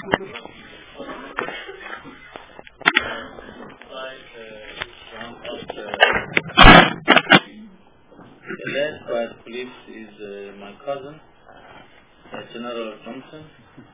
The last by the police is my cousin, General Thompson.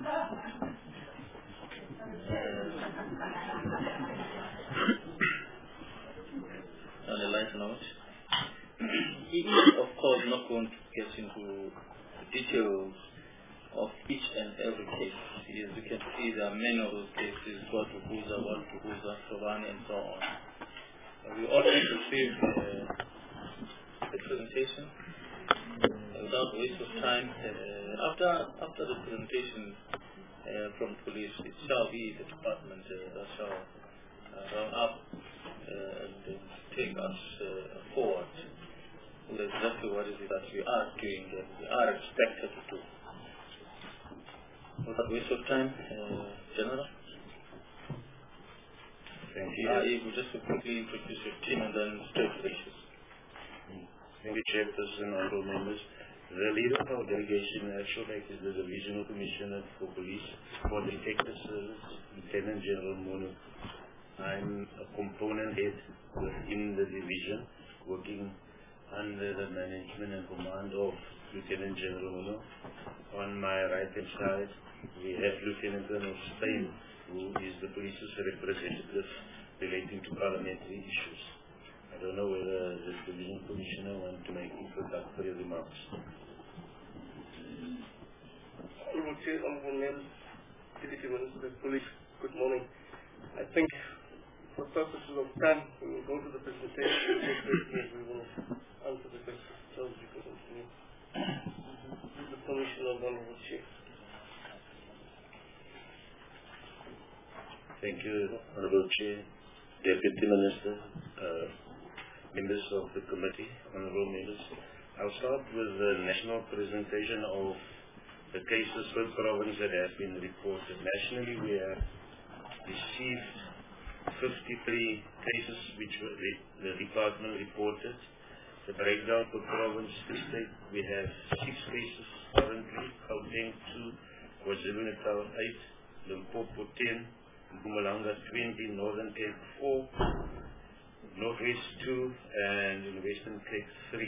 On a light note, he is of course not going to get into the details of each and every case. As you can see, there are many of those cases, Guadalupe, Sobani, and so on. We already received the presentation. Without waste of time, after the presentation from police, it shall be the department that shall round up and take us forward with exactly what it is that we are doing and we are expected to do. Without waste of time, General. Thank you. Able just to quickly introduce your team and then straight to the issues. Thank you, Chairperson, honorable members. The leader of our delegation, Actual Act, is the Divisional Commissioner for Police for the Detective Service, Lieutenant General Mono. I'm a component head within the division, working under the management and command of Lieutenant General Mono. On my right-hand side, we have Lieutenant Colonel Spain, who is the police's representative relating to parliamentary issues. I don't know whether the Division Commissioner wants to make introductory remarks. Honorable Chair, Honorable Members, Deputy Minister, Police, good morning. I think for purposes of time, we will go to the presentation and we will answer the questions. So you can continue. With the permission of Honorable Chair. Thank you, Honorable Chair, Deputy Minister, members of the committee, honorable members. I'll start with the national presentation of the cases per province that have been reported. Nationally, we have received 53 cases which the department reported. The breakdown per province, state, we have 6 cases currently, Gauteng 2, KwaZulu-Natal 8, Limpopo 10, Mpumalanga 20, Northern Cape 4, Northwest 2, and in Western Cape 3.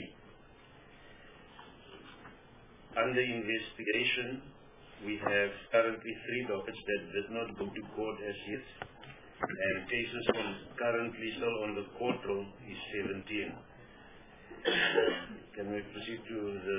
Under investigation, we have currently 3 dockets that did not go to court as yet, and cases currently still on the court roll is 17. Can we proceed to the...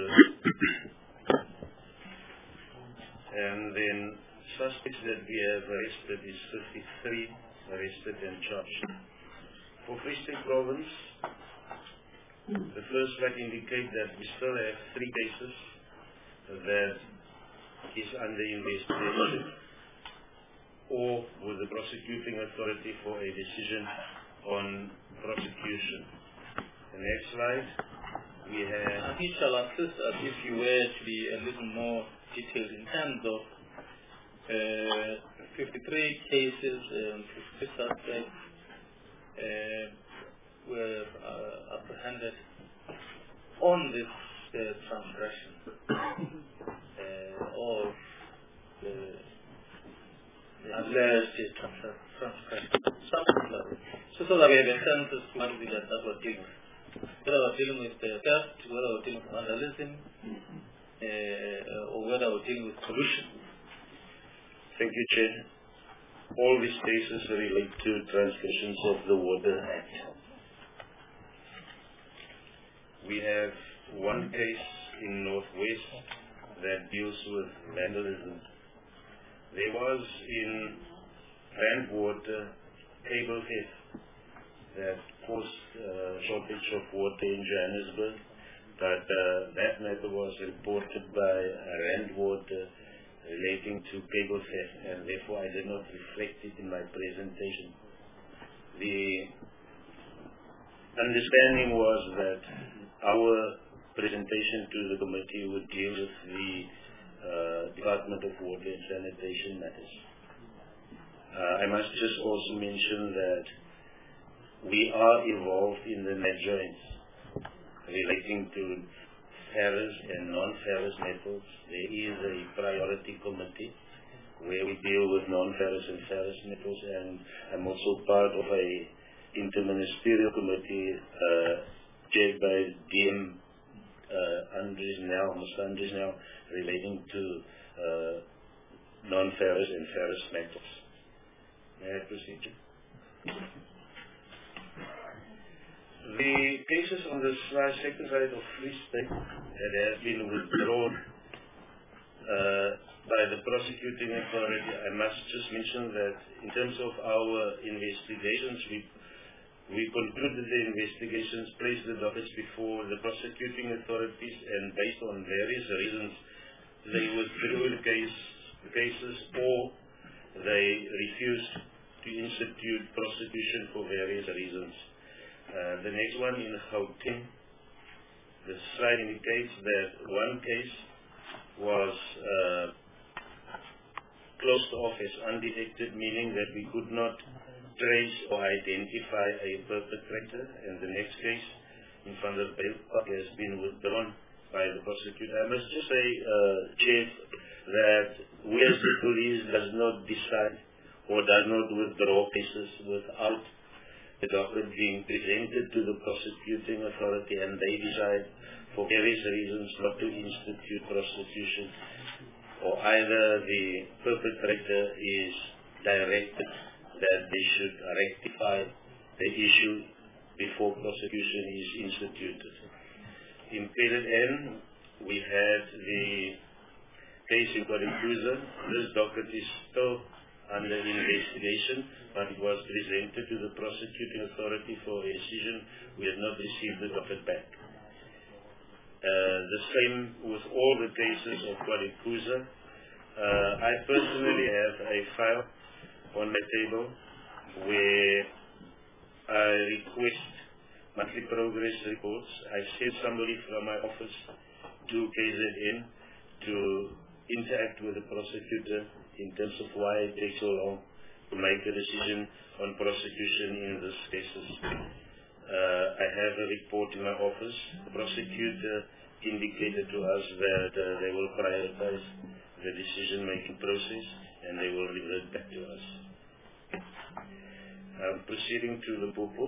And then suspects that we have arrested is 53 arrested and charged. For Free State Province, the first slide indicates that we still have 3 cases that is under investigation or with the prosecuting authority for a decision on prosecution. The next slide, we have... He shall assist us if you were to be a little more detailed in terms of 53 cases, 56 suspects were apprehended on this transgression of the alleged transgression. So that we have a sense as to what it is that we're dealing with. Whether we're dealing with theft, whether we're dealing with vandalism, or whether we're dealing with pollution. Thank you, Chair. All these cases relate to transgressions of the Water Act. We have 1 case in Northwest that deals with vandalism. There was in Rand Water cable theft that caused shortage of water in Johannesburg, but that matter was reported by Rand Water relating to cable theft, and therefore I did not reflect it in my presentation. The understanding was that our presentation to the committee would deal with the Department of Water and Sanitation matters. I must just also mention that we are involved in the net joints relating to ferrous and non-ferrous metals. There is a priority committee where we deal with non-ferrous and ferrous metals, and I'm also part of a interministerial committee chaired by DM Mr. Andres Nel, relating to non-ferrous and ferrous metals. May I proceed? The cases on the second side of Free State that have been withdrawn by the prosecuting authority, I must just mention that in terms of our investigations, we concluded the investigations, placed the dockets before the prosecuting authorities, and based on various reasons, they withdrew the cases, or they refused to institute prosecution for various reasons. The next one in Gauteng, the slide indicates that one case was closed off as undetected, meaning that we could not trace or identify a perpetrator, and the next case in Van der Bijlpark has been withdrawn by the prosecutor. I must just say, Chief, that we as the police does not decide or does not withdraw cases without the document being presented to the prosecuting authority, and they decide for various reasons not to institute prosecution, or either the perpetrator is directed that they should rectify the issue before prosecution is instituted. In period N, we had the case in Guadalupe. This docket is still under investigation, but it was presented to the prosecuting authority for a decision. We have not received the docket back. The same with all the cases of Guadalupe. I personally have a file on my table where I request monthly progress reports. I sent somebody from my office to KZN to interact with the prosecutor in terms of why it takes so long to make a decision on prosecution in these cases. I have a report in my office. The prosecutor indicated to us that they will prioritize the decision-making process and they will revert back to us. Proceeding to the Popo.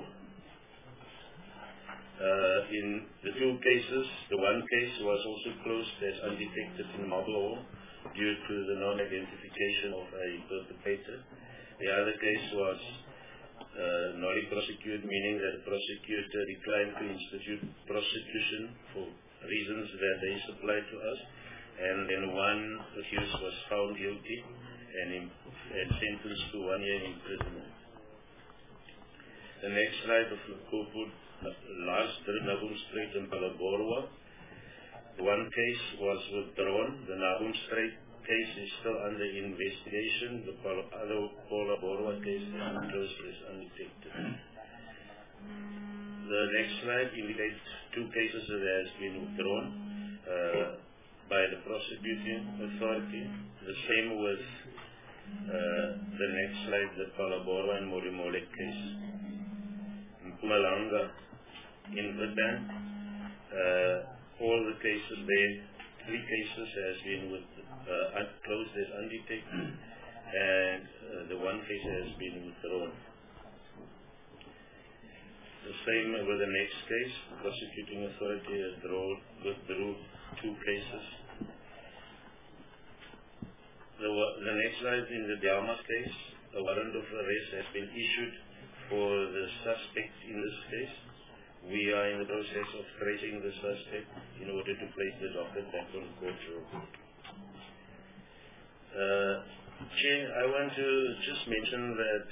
In the two cases, the one case was also closed as undetected in Marble Hall due to the non-identification of a perpetrator. The other case was not prosecuted, meaning that the prosecutor declined to institute prosecution for reasons that they supplied to us, and then one accused was found guilty and sentenced to 1 year imprisonment. The next slide of the Kopu, last Nahum Strait and Phalaborwa. One case was withdrawn. The Nahum Strait case is still under investigation. The other Phalaborwa case is closed as undetected. The next slide indicates two cases that has been withdrawn by the prosecuting authority. The same with the next slide, the Phalaborwa and Morimole case. Mpumalanga in Bhutan, all the cases there, 3 cases has been closed as undetected, and the one case has been withdrawn. The same with the next case. The prosecuting authority has withdrew 2 cases. The next slide, in the Delmas case, a warrant of arrest has been issued for the suspect in this case. We are in the process of tracing the suspect in order to place the docket back on court road. Chair, I want to just mention that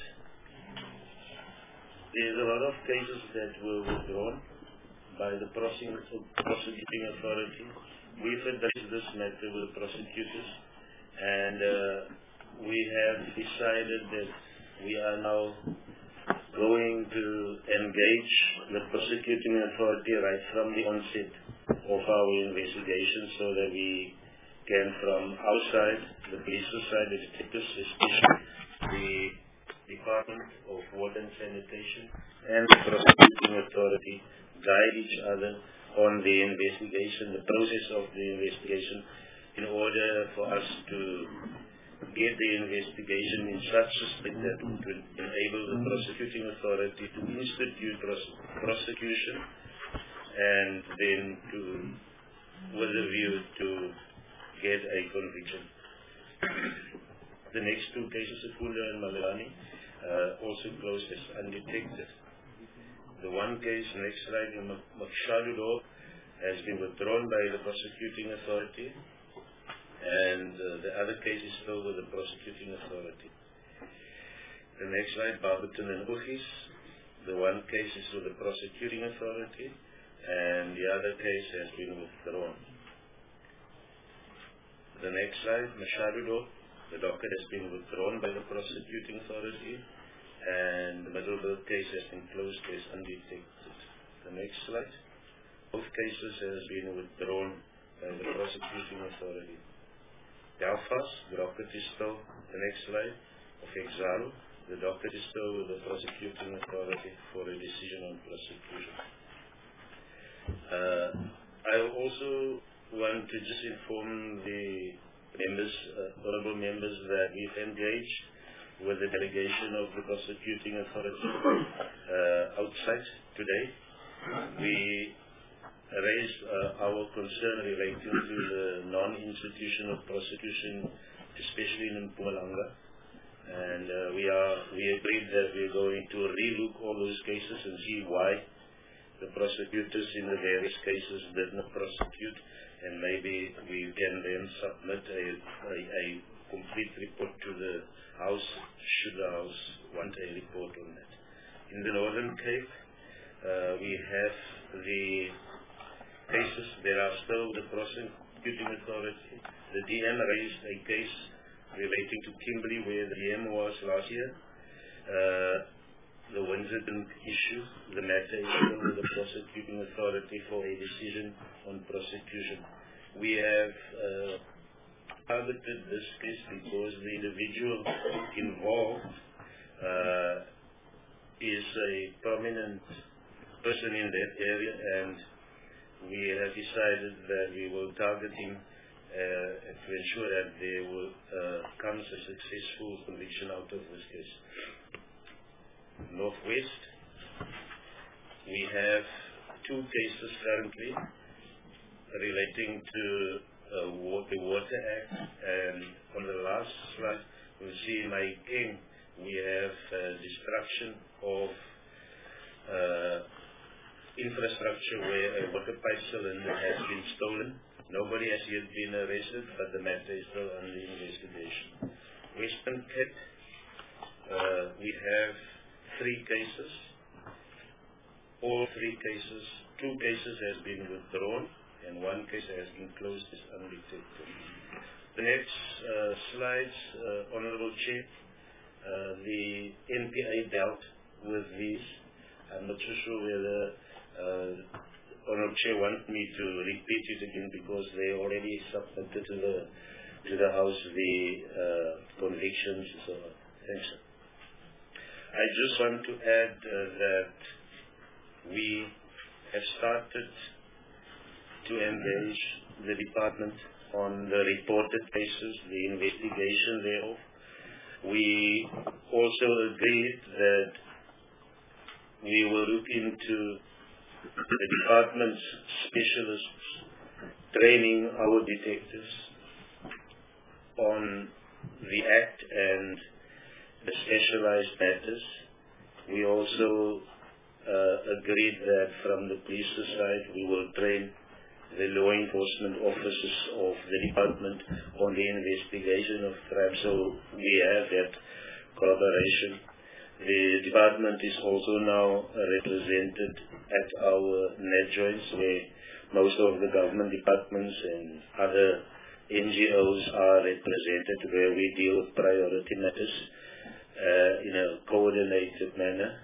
there's a lot of cases that were withdrawn by the prosecuting authority. We've addressed this matter with the prosecutors, and we have decided that we are now going to engage the prosecuting authority right from the onset of our investigation, so that we can, from outside, the police side, the detectives, especially the Department of Water and Sanitation and the prosecuting authority, guide each other on the investigation, the process of the investigation, in order for us to get the investigation in such a state that it would enable the prosecuting authority to institute prosecution and then with a view to get a conviction. The next two cases, Sekunda and Malelani, also closed as undetected. The one case, next slide, in Makshaludo, has been withdrawn by the prosecuting authority, and the other case is still with the prosecuting authority. The next slide, Barberton and Ogies. The one case is with the prosecuting authority, and the other case has been withdrawn. The next slide, Masharudo. The docket has been withdrawn by the prosecuting authority, and the Middleburg case has been closed as undetected. The next slide. Both cases has been withdrawn by the prosecuting authority. Belfast, the docket is still, the next slide, of Exile. The docket is still with the prosecuting authority for a decision on prosecution. I also want to just inform the members, honorable members, that we've engaged with the delegation of the prosecuting authority outside today. We raised our concern relating to the non-institution of prosecution, especially in Mpumalanga, and we agreed that we're going to relook all those cases and see why the prosecutors in the various cases did not prosecute, and maybe we can then submit a complete report to the House, should the House want a report on that. In the Northern Cape, we have the cases that are still the prosecuting authority. The DM raised a case relating to Kimberley, where the DM was last year. The Windsor issue, the matter is still with the prosecuting authority for a decision on prosecution. We have targeted this case because the individual involved is a prominent person in that area, and we have decided that we will target him to ensure that there will come a successful conviction out of this case. Northwest, we have two cases currently relating to the Water Act, and on the last slide we'll see in Maikeng we have destruction of infrastructure where a water pipe cylinder has been stolen. Nobody has yet been arrested, but the matter is still under investigation. Western Cape, we have three cases. All three cases, two cases has been withdrawn, and one case has been closed as undetected. The next slides, Honorable Chair, the NPA dealt with these. I'm not so sure whether Honorable Chair wants me to repeat it again because they already submitted to the House the convictions. So thanks. I just want to add that we have started to engage the department on the reported cases, the investigation thereof. We also agreed that we will look into the department's specialists training our detectives on the Act and the specialized matters. We also agreed that from the police side we will train the law enforcement officers of the department on the investigation of crime. So we have that collaboration. The department is also now represented at our net joints, where most of the government departments and other NGOs are represented, where we deal with priority matters in a coordinated manner.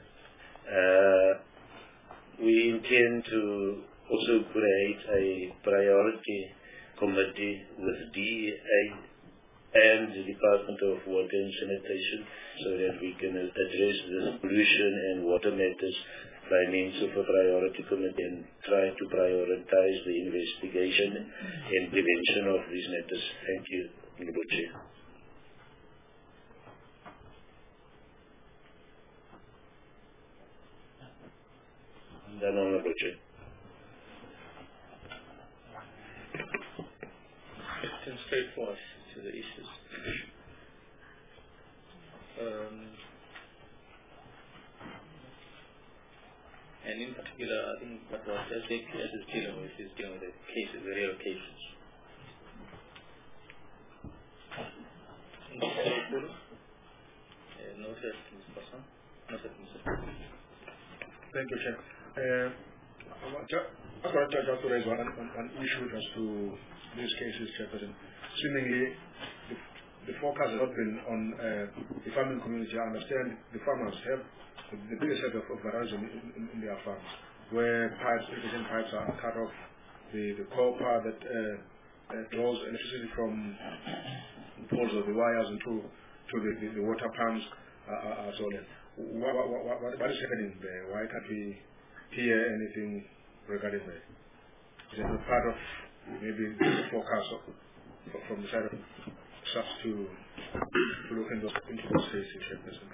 We intend to also create a priority committee with DEA and the Department of Water and Sanitation, so that we can address the pollution and water matters by means of a priority committee and try to prioritize the investigation and prevention of these matters. Thank you, Honorable Chair. Then Honorable Chair. It's straightforward to the issues. And in particular, I think what SAPS is dealing with the cases, the real cases. Noted, Mr. Passon. Noted, Mr. Thank you, Chair. I want to raise one issue as to these cases, Chairperson. Seemingly, the focus has not been on the farming community. I understand the farmers have the biggest set of erosion in their farms, where irrigation pipes are cut off, the copper that draws electricity from the poles of the wires into the water pumps are stolen. What is happening there? Why can't we hear anything regarding that? Is it not part of maybe the focus from the side of SAPS to look into those cases, Chairperson?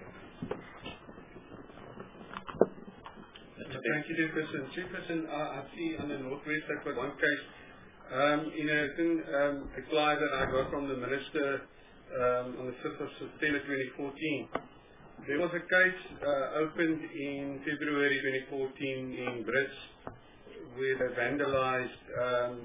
Thank you, Chairperson. Chairperson, I see on the Northwest I've got one case. In a reply that I got from the Minister on the 5th of September 2014, there was a case opened in February 2014 in Brits where they vandalized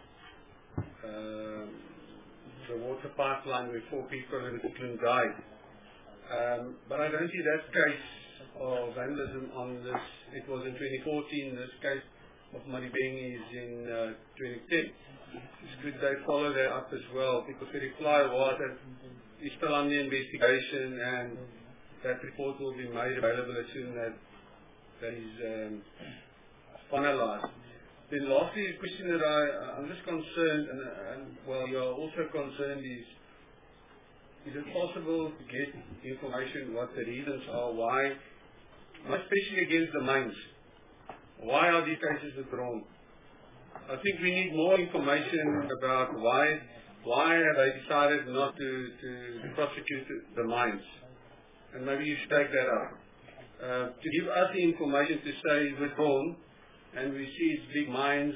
the water pipeline where 4 people in Auckland died. But I don't see that case of vandalism on this. It was in 2014. This case of Maribeng is in 2010. Could they follow that up as well? Because the reply was that it's still under investigation and that report will be made available as soon as that is finalized. Then lastly, the question that I'm just concerned, and well, you are also concerned, is it possible to get information what the reasons are why, especially against the mines, why are these cases withdrawn? I think we need more information about why have they decided not to prosecute the mines, and maybe you should take that up. To give us the information to say withdrawn, and we see it's big mines,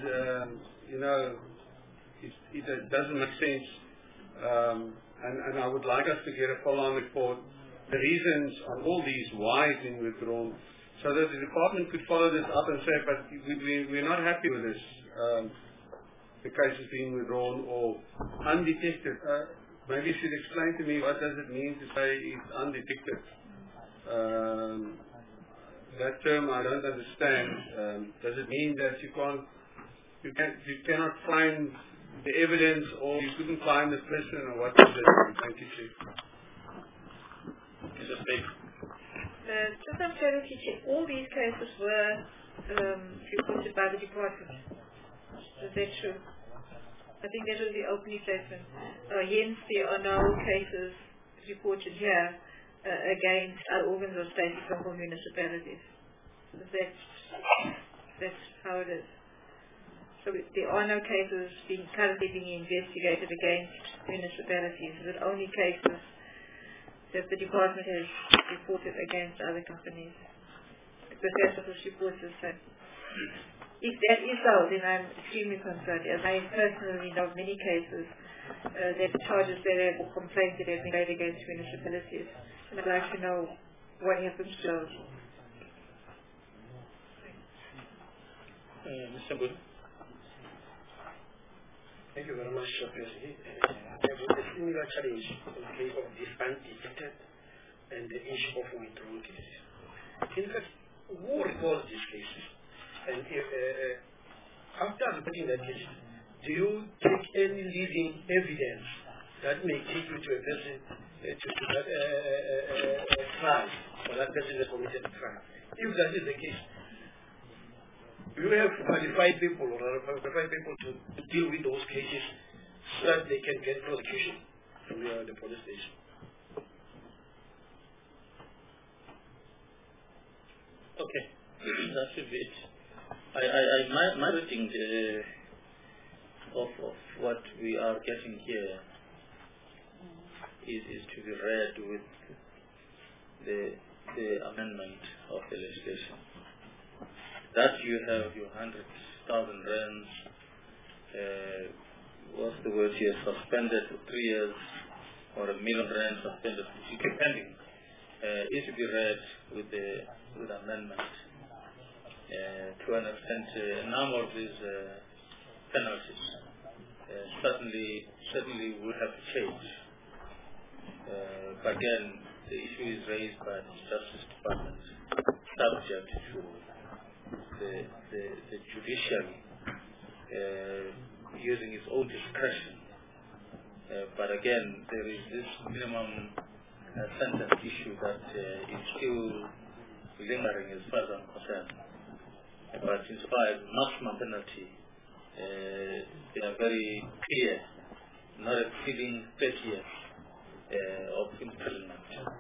it doesn't make sense. And I would like us to get a follow-on report, the reasons on all these why it's been withdrawn, so that the department could follow this up and say, but we're not happy with this. The case is being withdrawn or undetected. Maybe you should explain to me what does it mean to say it's undetected. That term I don't understand. Does it mean that you cannot find the evidence, or you couldn't find the person, or what does it mean? Thank you, Chief. Just I'm clarity, all these cases were reported by the department. Is that true? I think that was the opening statement. Hence, there are no cases reported here against other organs of state from municipalities. That's how it is. So there are no cases currently being investigated against municipalities, but only cases that the department has reported against other companies. That's what this report is saying. If that is so, then I'm extremely concerned. As I personally know of many cases that charges that have, or complaints that have been made against municipalities. And I'd like to know what happens to those. Mr. Good. Thank you very much, President. I have a similar challenge in the case of this undetected and the issue of withdrawn cases. In fact, who records these cases? And after reporting that case, do you take any leading evidence that may take you to a person to that crime, or that person has committed a crime? If that is the case, you have qualified people to deal with those cases so that they can get prosecution from the police station. Okay, that should be it. My reading of what we are getting here is to be read with the amendment of the legislation. that you have your 100,000 rands, what's the word here, suspended for 3 years, or a million rand suspended, depending, is to be read with amendment. To an extent, a number of these penalties certainly will have to change. But again, the issue is raised by the Justice Department, subject to the judiciary using its own discretion. But again, there is this minimum sentence issue that is still lingering as far as I'm concerned. But in spite of maximum penalty, they are very clear, not exceeding 30 years of imprisonment.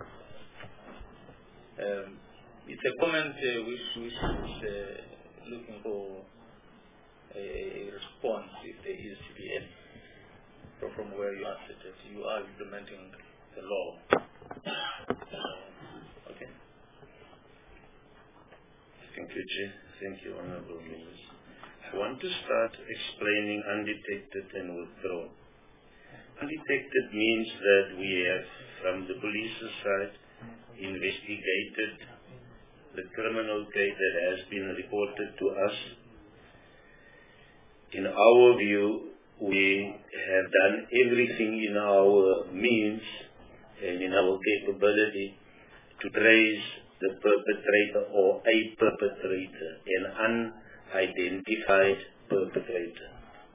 It's a comment which is looking for a response, if there is to be any, from where you are seated. You are implementing the law. Okay. Thank you, Chair. Thank you, Honourable Members. I want to start explaining undetected and withdrawn. Undetected means that we have, from the police's side, investigated the criminal case that has been reported to us. In our view, we have done everything in our means and in our capability to trace the perpetrator or a perpetrator, an unidentified perpetrator.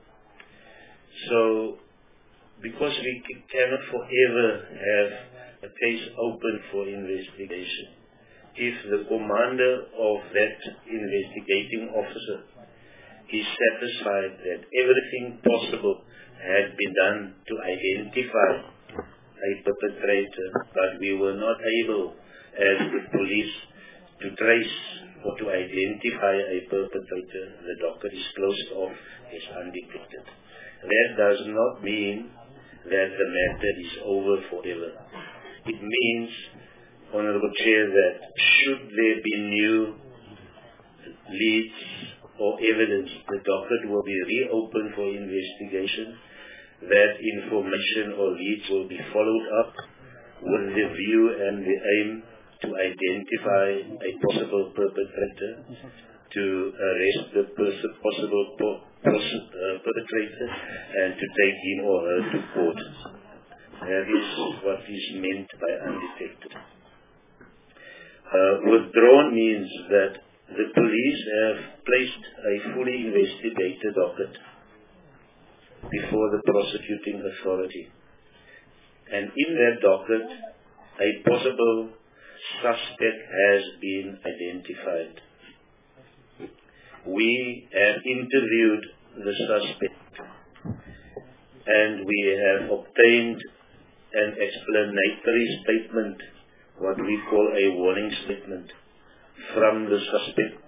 So, because we cannot forever have a case open for investigation, if the commander of that investigating officer is satisfied that everything possible had been done to identify a perpetrator, but we were not able, as the police, to trace or to identify a perpetrator, the docket is closed off as undetected. That does not mean that the matter is over forever. It means, Honourable Chair, that should there be new leads or evidence, the docket will be reopened for investigation. That information or leads will be followed up with the view and the aim to identify a possible perpetrator, to arrest the possible perpetrator, and to take him or her to court. That is what is meant by undetected. Withdrawn means that the police have placed a fully investigated docket before the prosecuting authority. And in that docket, a possible suspect has been identified. We have interviewed the suspect and we have obtained an explanatory statement, what we call a warning statement, from the suspect.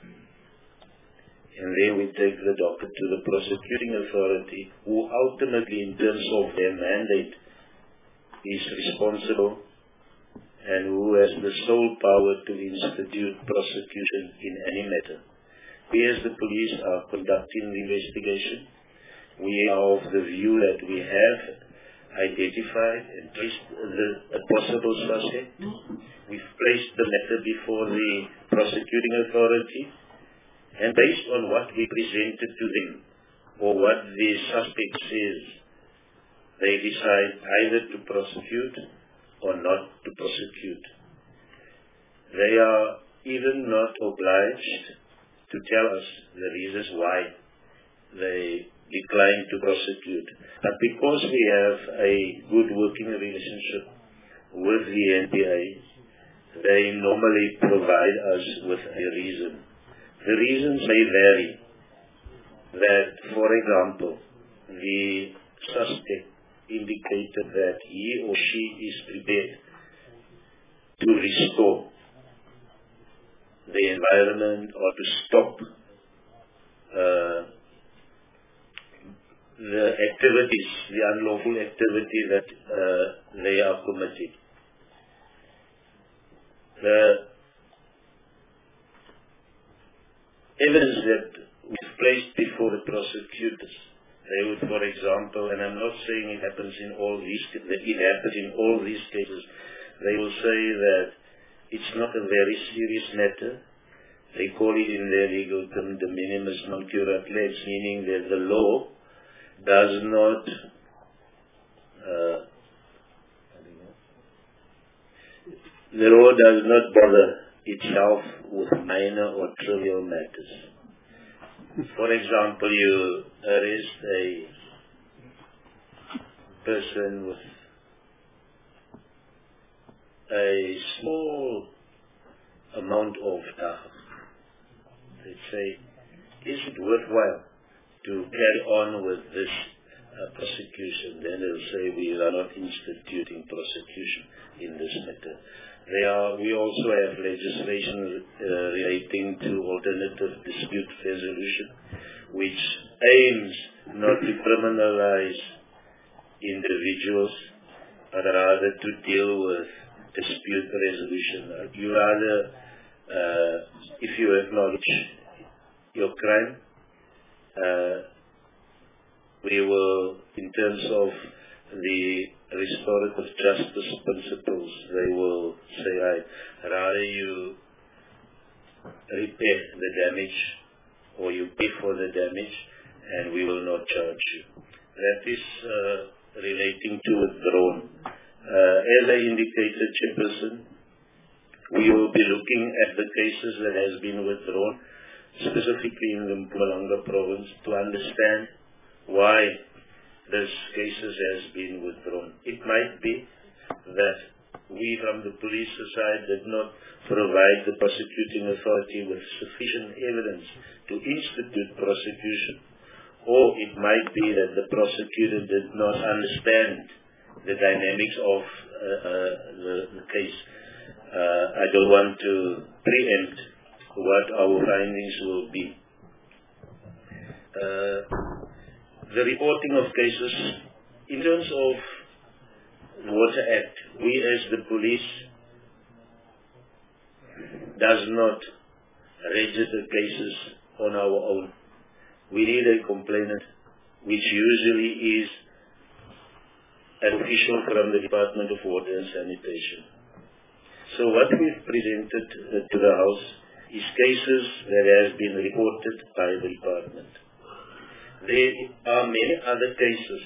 And then we take the docket to the prosecuting authority, who ultimately, in terms of their mandate, is responsible and who has the sole power to institute prosecution in any matter. We as the police are conducting the investigation. We are of the view that we have identified and traced a possible suspect. We've placed the matter before the prosecuting authority, and based on what we presented to them or what the suspect says, they decide either to prosecute or not to prosecute. They are even not obliged to tell us the reasons why they decline to prosecute. But because we have a good working relationship with the NPA, they normally provide us with a reason. The reasons may vary. That, for example, the suspect indicated that he or she is prepared to restore the environment or to stop the activities, the unlawful activity that they are committing. evidence that was placed before the prosecutors. They would, for example, and I'm not saying it happens in all these, that it happens in all these cases, they will say that it's not a very serious matter. They call it in their legal term de minimis non curat lex, meaning that the law does not bother itself with minor or trivial matters. For example, you arrest a person with a small amount of dagga. They say, is it worthwhile to carry on with this prosecution? Then they'll say, we are not instituting prosecution in this matter. We also have legislation relating to alternative dispute resolution, which aims not to criminalize individuals, but rather to deal with dispute resolution. You rather, if you acknowledge your crime, we will, in terms of the restorative justice principles, they will say, rather you repair the damage or you pay for the damage and we will not charge you. That is relating to withdrawn. As I indicated, Chairperson, we will be looking at the cases that has been withdrawn, specifically in the Mpumalanga province, to understand why this cases has been withdrawn. It might be that we from the police side did not provide the prosecuting authority with sufficient evidence to institute prosecution, or it might be that the prosecutor did not understand the dynamics of the case. I don't want to preempt what our findings will be. The reporting of cases, in terms of the Water Act, we as the police does not register cases on our own. We need a complainant, which usually is an official from the Department of Water and Sanitation. So what we've presented to the House is cases that have been reported by the Department. There are many other cases.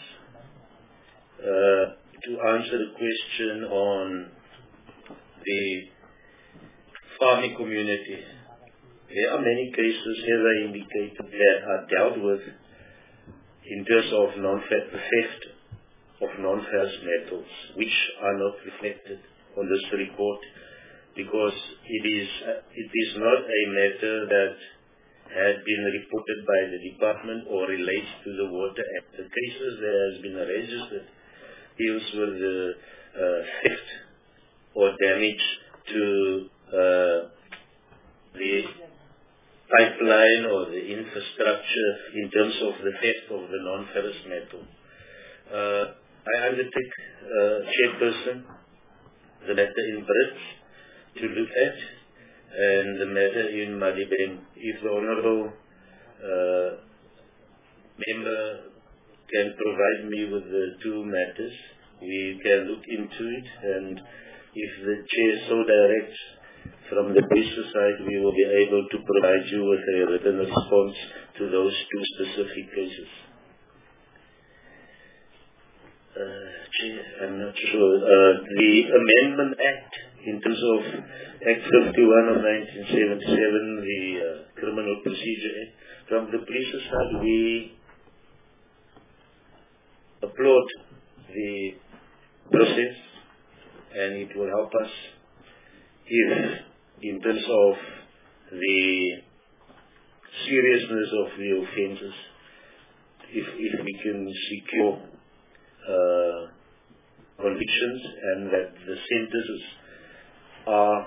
To answer the question on the farming community, there are many cases, as I indicated, that are dealt with in terms of theft of non-ferrous metals, which are not reflected on this report, because it is not a matter that had been reported by the department or relates to the Water Act. The cases that has been registered deals with the theft or damage to the pipeline or the infrastructure in terms of the theft of the non-ferrous metal. I undertake, Chairperson, the matter in Brits to look at, and the matter in Malibeng. If the Honourable member can provide me with the two matters, we can look into it, and if the Chair so directs from the police side, we will be able to provide you with a written response to those two specific cases. Chair, I'm not sure. The Amendment Act, in terms of Act 51 of 1977, the Criminal Procedure Act, from the police side, we applaud the process, and it will help us if, in terms of the seriousness of the offences, if we can secure convictions and that the sentences are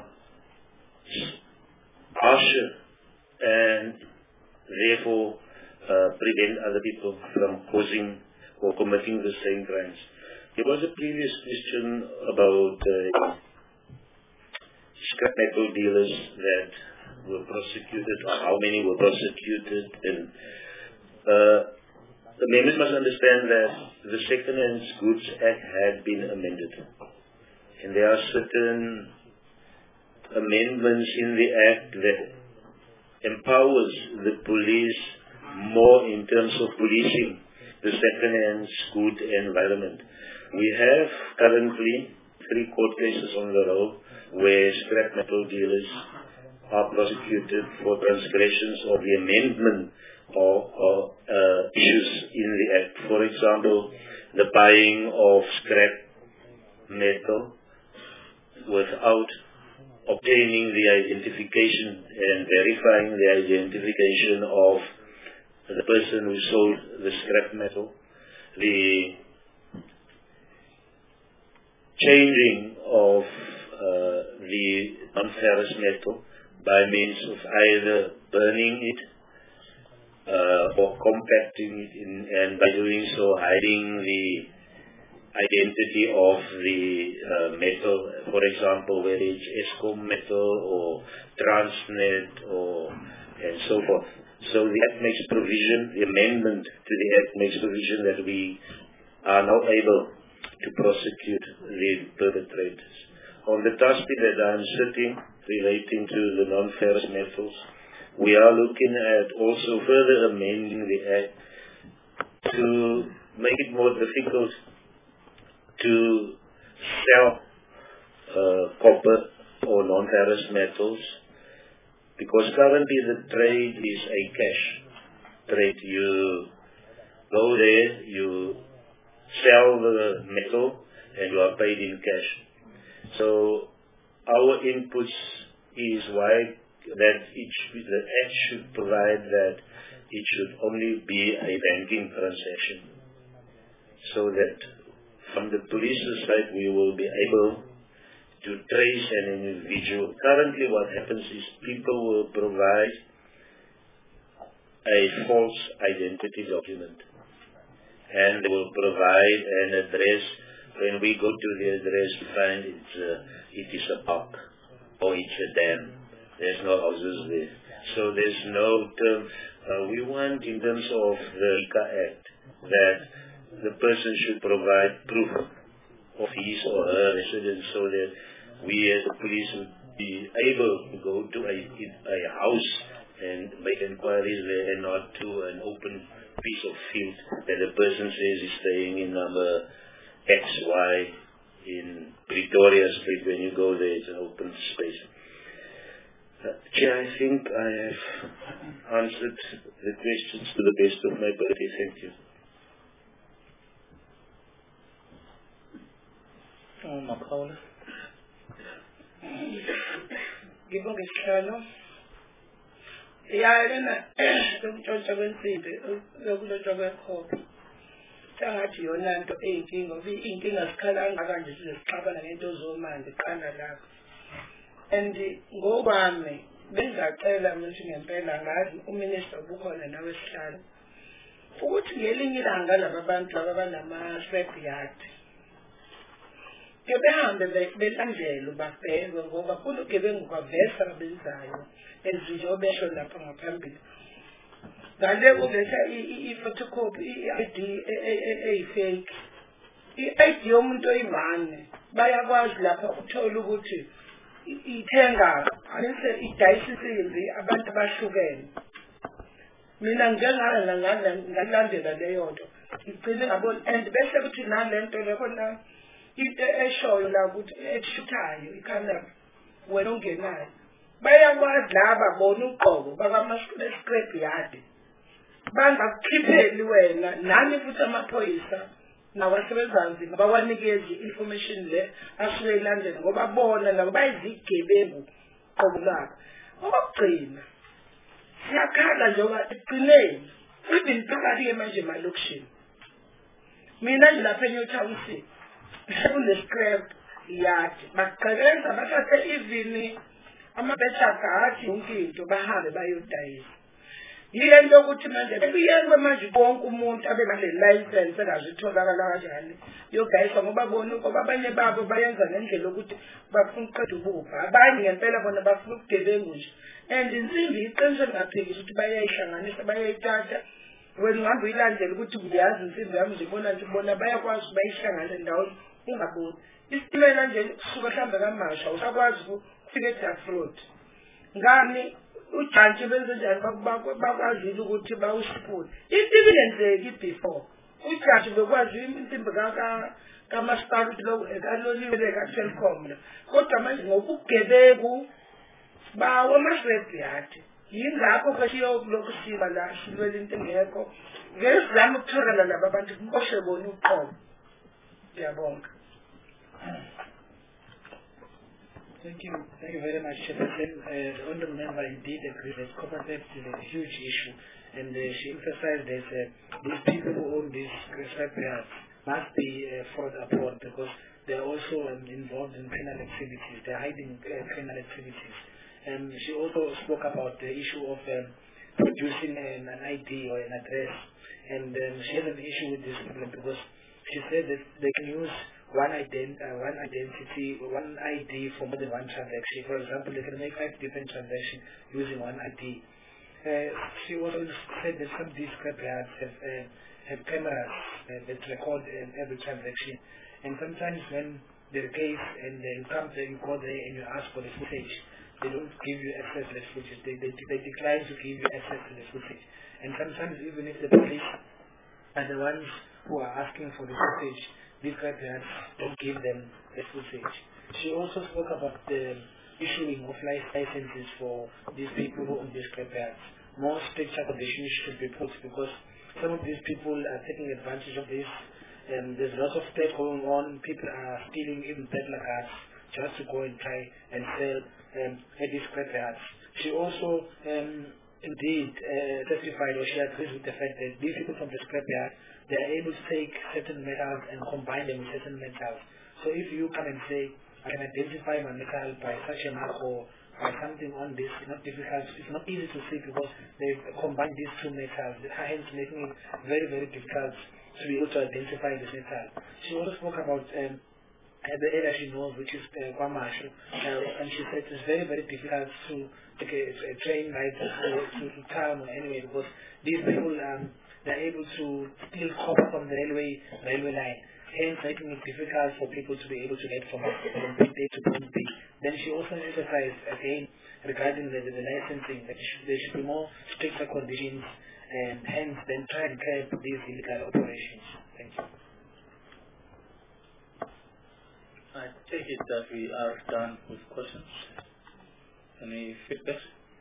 harsher and therefore prevent other people from causing or committing the same crimes. There was a previous question about scrap metal dealers that were prosecuted, or how many were prosecuted. And the members must understand that the Second-Hand Goods Act had been amended. And there are certain amendments in the Act that empowers the police more in terms of policing the second-hand good environment. We have currently 3 court cases on the road where scrap metal dealers are prosecuted for transgressions of the amendment or issues in the Act. For example, the buying of scrap metal without obtaining the identification and verifying the identification of the person who sold the scrap metal, the changing of the non-ferrous metal by means of either burning it or compacting it and by doing so hiding the identity of the metal, for example, whether it's Eskom metal or Transnet and so forth. So the Act makes provision, the amendment to the Act makes provision that we are now able to prosecute the perpetrators. On the task that I'm sitting relating to the non-ferrous metals, we are looking at also further amending the Act to make it more difficult to sell copper or non-ferrous metals, because currently the trade is a cash trade. You go there, you sell the metal, and you are paid in cash. So our inputs is why that the Act should provide that it should only be a banking transaction, so that from the police's side we will be able to trace an individual. Currently what happens is people will provide a false identity document and they will provide an address. When we go to the address, we find it is a park or it's a dam. There's no houses there. So there's no term. We want, in terms of the RICA Act, that the person should provide proof of his or her residence, so that we as a police would be able to go to a house and make inquiries there and not to an open piece of field that the person says is staying in number XY in Pretoria Street. When you go there, it's an open space. Chair, I think I have answered the questions to the best of my ability. Thank you. Makhawula. Ngibonge isihlalo. Yayena lokutshontsha kwensimbi lokulotshwa kwekhophi. Sengathi yona nto eyinkinga ngoba iy'nkinga zikhala kangaka nje sizixabana ngento zomanje qala lapho. And ngokwami bengacela ukuthi ngempela ngazi uminister ubukhona nawe sihlalo ukuthi ngelinye ilanga laba bantu laba abanama-scrapyard behambe belandele babhekwe ngoba kunogebengu kwavesa abenzayo ezinto besho lapha ngaphambili. Ngale kuvesa i-photocopy, i-ID eyi-fake. I-ID yomuntu oyi-1 bayakwazi lapha ukuthola ukuthi ithenga anise idayisisile abantu abahlukene. Mina ngalandela leyo nto igcine ngabona, and bese kuthi nalento lekhona into eshoyo la ukuthi eshuthayo ikhamera wena ungenayo bayakwazi laba bona uqobo bakama-scrapyard bangakukhipheli wena nani futhi amaphoyisa nawasebenza nzima bawanikeze i-information le asuke ilandela ngoba bona nabo bayizigebengu qobo labo. Okugcina siyakhala njengoba ekugcineni even phakathi-ke manje emalokishini mina nje lapha eNewtown kune-scrap yard baqekenza bathathe even amabhejagadi yonke into bahambe bayodayisa. yile nto yokuthi manje bekuyekwe manje bonke umuntu abe nale license engazitholakala kanjani yogayiswa ngoba bona ngoba abanye babo bayenza ngendlela yokuthi bafuna uqeda ubupha abanye ngempela bona bafuna ukugebengu nje and insimbi iqiniso engaphikisa ukuthi bayayihlanganisa bayayithatha wena uhambe uyilandela ukuthi ngiyazi insimbi yami ngibona nje ubona bayakwazi ukuthi bayihlanganise ndawonye ungaboni isitimela nje kusuka mhlawumbe kamasha usakwazi ukufika eDartford ngani ujantshi benze njani bakwazile ukuthi bawusiphule ibinenzeki before ujantshi bekwazi insimbi kamasipala ukuthi kaloliwe ka-Telkom kodwa manje ngobugebeku bawo amasebhi yathi yingakho kwesiyokulokhu siba la silwela into engekho ngesizama ukutholana labo abantu kuboshe bona uqobo ngiyabonga. Thank you very much, Chairperson. The honourable member indeed agrees that copper theft is a huge issue, and she emphasized that these people who own these scrapyards must be fought upon because they are also involved in criminal activities. They are hiding criminal activities. She also spoke about the issue of producing an ID or an address, and she has an issue with this problem because she said that they can use one identity, one ID for more than one transaction. For example, they can make 5 different transactions using one ID. She also said that some of these scrapyards have cameras that record every transaction, and sometimes when there's a case and you come there, you go there and you ask for the footage, they don't give you access to the footage. They decline to give you access to the footage. And sometimes even if the police are the ones who are asking for the footage, these scrapyards don't give them the footage. She also spoke about the issuing of licenses for these people who own these scrapyards. More stricter conditions should be put because some of these people are taking advantage of this. There's lots of theft going on. People are stealing even peddler cards just to go and try and sell at these scrapyards. She also indeed testified, or she agrees with the fact that these people from the scrapyard, they are able to take certain metals and combine them with certain metals. So if you come and say, I can identify my metal by such a mark or by something on this, it's not difficult, it's not easy to see because they combine these two metals, hence making it very, very difficult to be able to identify this metal. She also spoke about the area she knows, which is Kwamashu, and she said it's very, very difficult to take a train ride to town or anywhere because these people they're able to steal copper from the railway line, hence making it difficult for people to be able to get from point A to point B. Then she also emphasized again regarding the licensing that there should be more stricter conditions and hence then try and curb these illegal operations. Thank you. I take it that we are done with questions. Any feedback?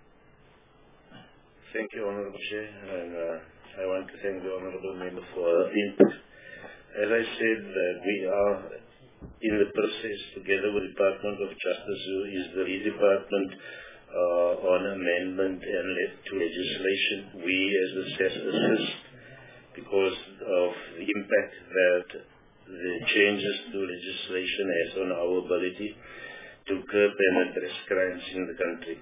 Thank you, Honorable Chair, and I want to thank the Honorable Member for input. As I said, we are in the process, together with the Department of Justice, who is the lead department on amendment and to legislation. We as the SES assist because of the impact that the changes to legislation has on our ability to curb and address crimes in the country.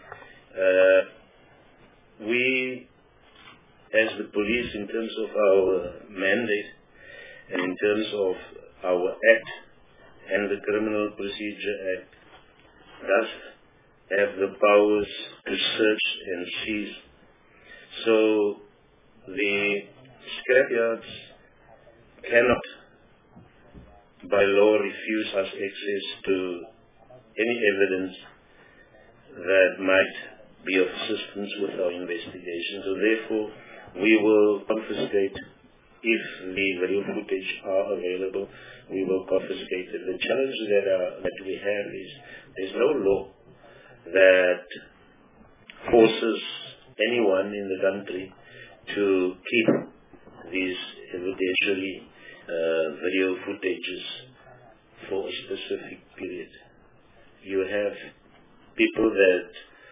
We, as the police, in terms of our mandate and in terms of our Act and the Criminal Procedure Act, does have the powers to search and seize. So the scrapyards cannot, by law, refuse us access to any evidence that might be of assistance with our investigation. So therefore, we will confiscate if the video footage are available. We will confiscate it. The challenge that we have is there's no law that forces anyone in the country to keep these evidentially video footages for a specific period. You have people that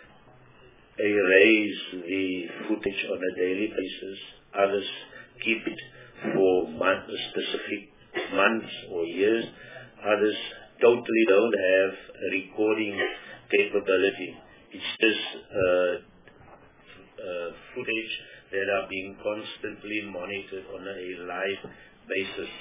erase the footage on a daily basis. Others keep it for specific months or years. Others totally don't have a recording capability. It's just footage that are being constantly monitored on a live basis.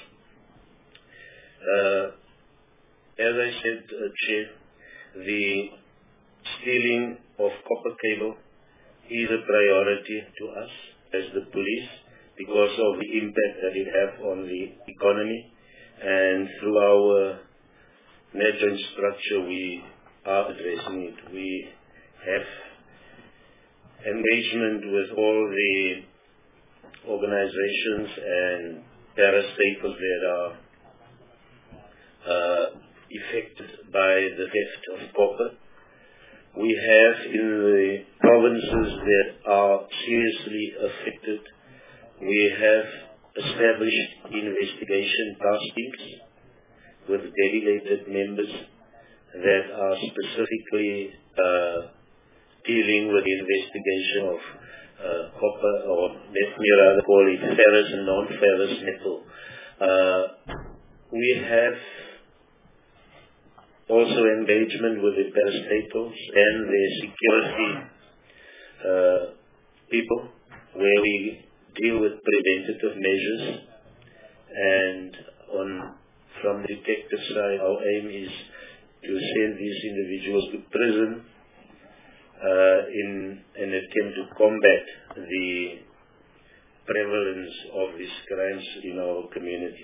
As I said, Chair, the stealing of copper cable is a priority to us as the police because of the impact that it has on the economy, and through our management structure we are addressing it. We have engagement with all the organizations and parastatals that are affected by the theft of copper. We have in the provinces that are seriously affected, we have established investigation task teams with dedicated members that are specifically dealing with the investigation of copper, or let me rather call it ferrous and non-ferrous metal. We have also engagement with the parastatals and the security people, where we deal with preventative measures, and from the detective side, our aim is to send these individuals to prison in an attempt to combat the prevalence of these crimes in our community.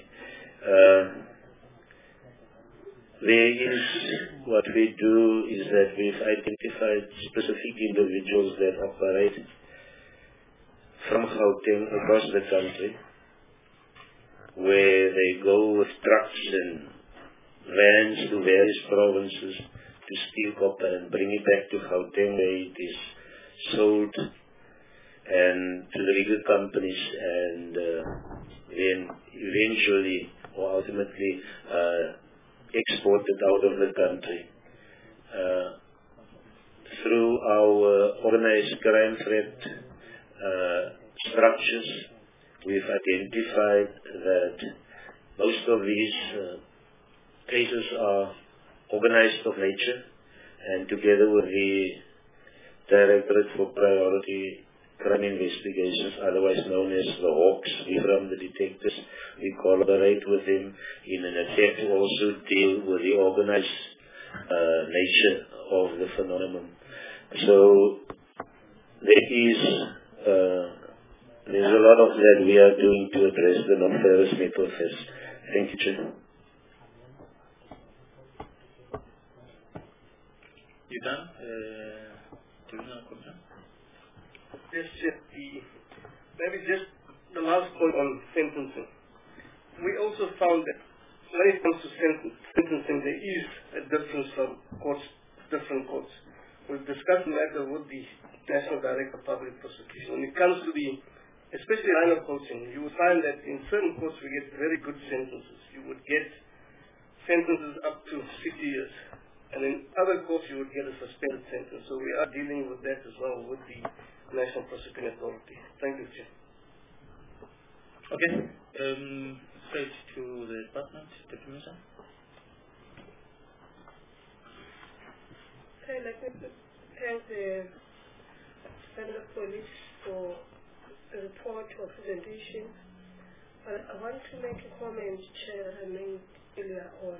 What we do is that we've identified specific individuals that operate from Gauteng across the country, where they go with trucks and vans to various provinces to steal copper and bring it back to Gauteng, where it is sold and to the bigger companies, and then eventually or ultimately exported out of the country. Through our organized crime threat structures, we've identified that most of these cases are organized of nature, and together with the Directorate for Priority Crime Investigations, otherwise known as the Hawks, we from the detectives, we collaborate with them in an attempt to also deal with the organized nature of the phenomenon. So there's a lot of that we are doing to address the non-ferrous metal theft. Thank you, Chair. You done? Do you know? Yes, Chair. Maybe just the last point on sentencing. We also found that when it comes to sentencing, there is a difference from different courts. We've discussed the matter with the National Director of Public Prosecution. When it comes to especially line of coaching, you would find that in certain courts we get very good sentences. You would get sentences up to 60 years. And in other courts you would get a suspended sentence. So we are dealing with that as well with the National Prosecuting Authority. Thank you, Chair. Okay. Straight to the department, Deputy Minister. Okay, let me thank the Federal Police for the report or presentation. I want to make a comment, Chair, I made earlier on.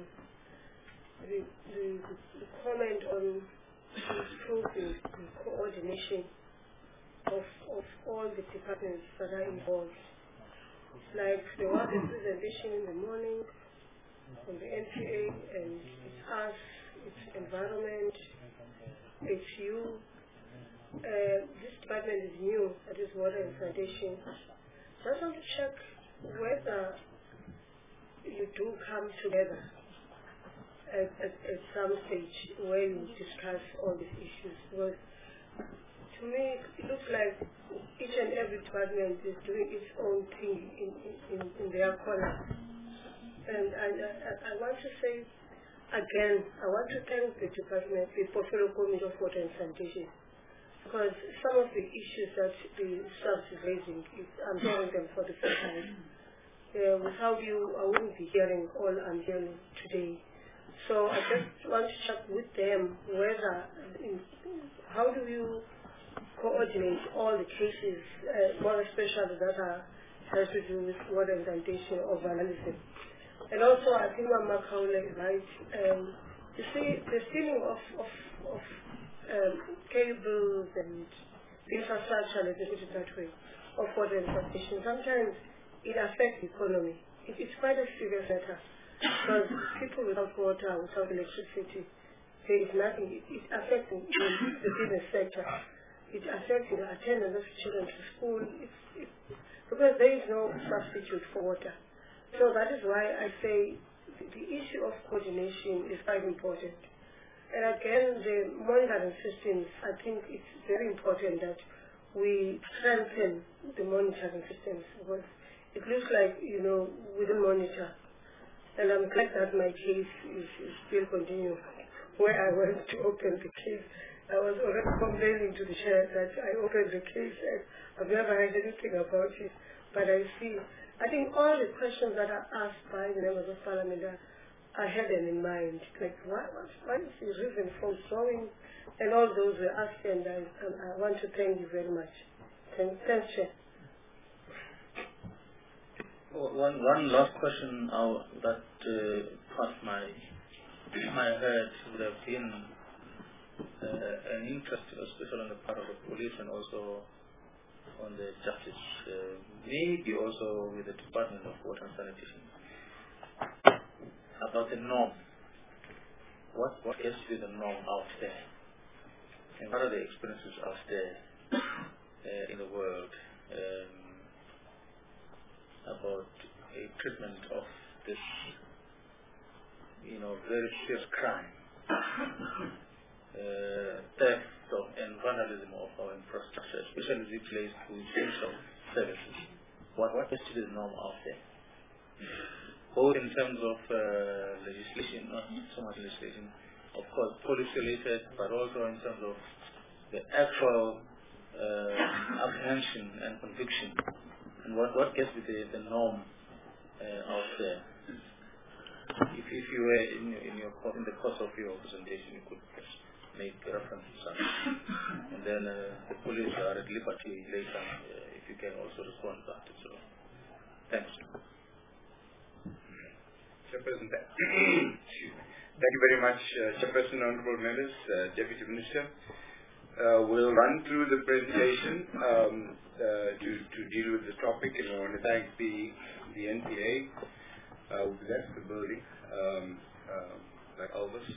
The comment on improving the coordination of all the departments that are involved. Like there was a presentation in the morning from the NPA, and it's us, it's environment, it's you. This department is new, that is water and sanitation. I just want to check whether you do come together at some stage where you discuss all these issues. Because to me, it looks like each and every department is doing its own thing in their corner. And I want to say again, I want to thank the department, the Portfolio Committee of Water and Sanitation, because some of the issues that the staff is raising, I'm hearing them for the first time. Without you, I wouldn't be hearing all I'm hearing today. So I just want to check with them whether, how do you coordinate all the cases, more especially that has to do with water inundation or vandalism. And also, I think Mama Kaule is right. You see, the stealing of cables and infrastructure, let's put it that way, of water infrastructure, sometimes it affects the economy. It's quite a serious matter because people without water, without electricity, there is nothing. It affects the business sector. It affects the attendance of children to school. Because there is no substitute for water. So that is why I say the issue of coordination is quite important. And again, the monitoring systems, I think it's very important that we strengthen the monitoring systems because it looks like, we don't monitor. And I'm glad that my case is still continuing. Where I went to open the case, I was already complaining to the chair that I opened the case and I've never heard anything about it. But I think all the questions that are asked by the members of parliament I had them in mind. Like, what is the reason for throwing? And all those were asked, and I want to thank you very much. Thanks, Chair. One last question that passed my head would have been an interest, especially on the part of the police and also on the justice, maybe also with the Department of Water and Sanitation, about the norm. What is the norm out there? And what are the experiences out there in the world about a treatment of this, very serious crime, theft and vandalism of our infrastructure, especially as it relates to essential services. What is the norm out there? Both in terms of legislation, not so much legislation, of course, policy-related, but also in terms of the actual apprehension and conviction, and what gets with the norm out there. If you were in the course of your presentation, you could make reference to something, and then the police are at liberty later if you can also respond to that. So, thanks. Chairperson, thank you very much, Chairperson, honorable members, Deputy Minister. We'll run through the presentation to deal with the topic, and I want to thank the NPA who left the building, like Elvis,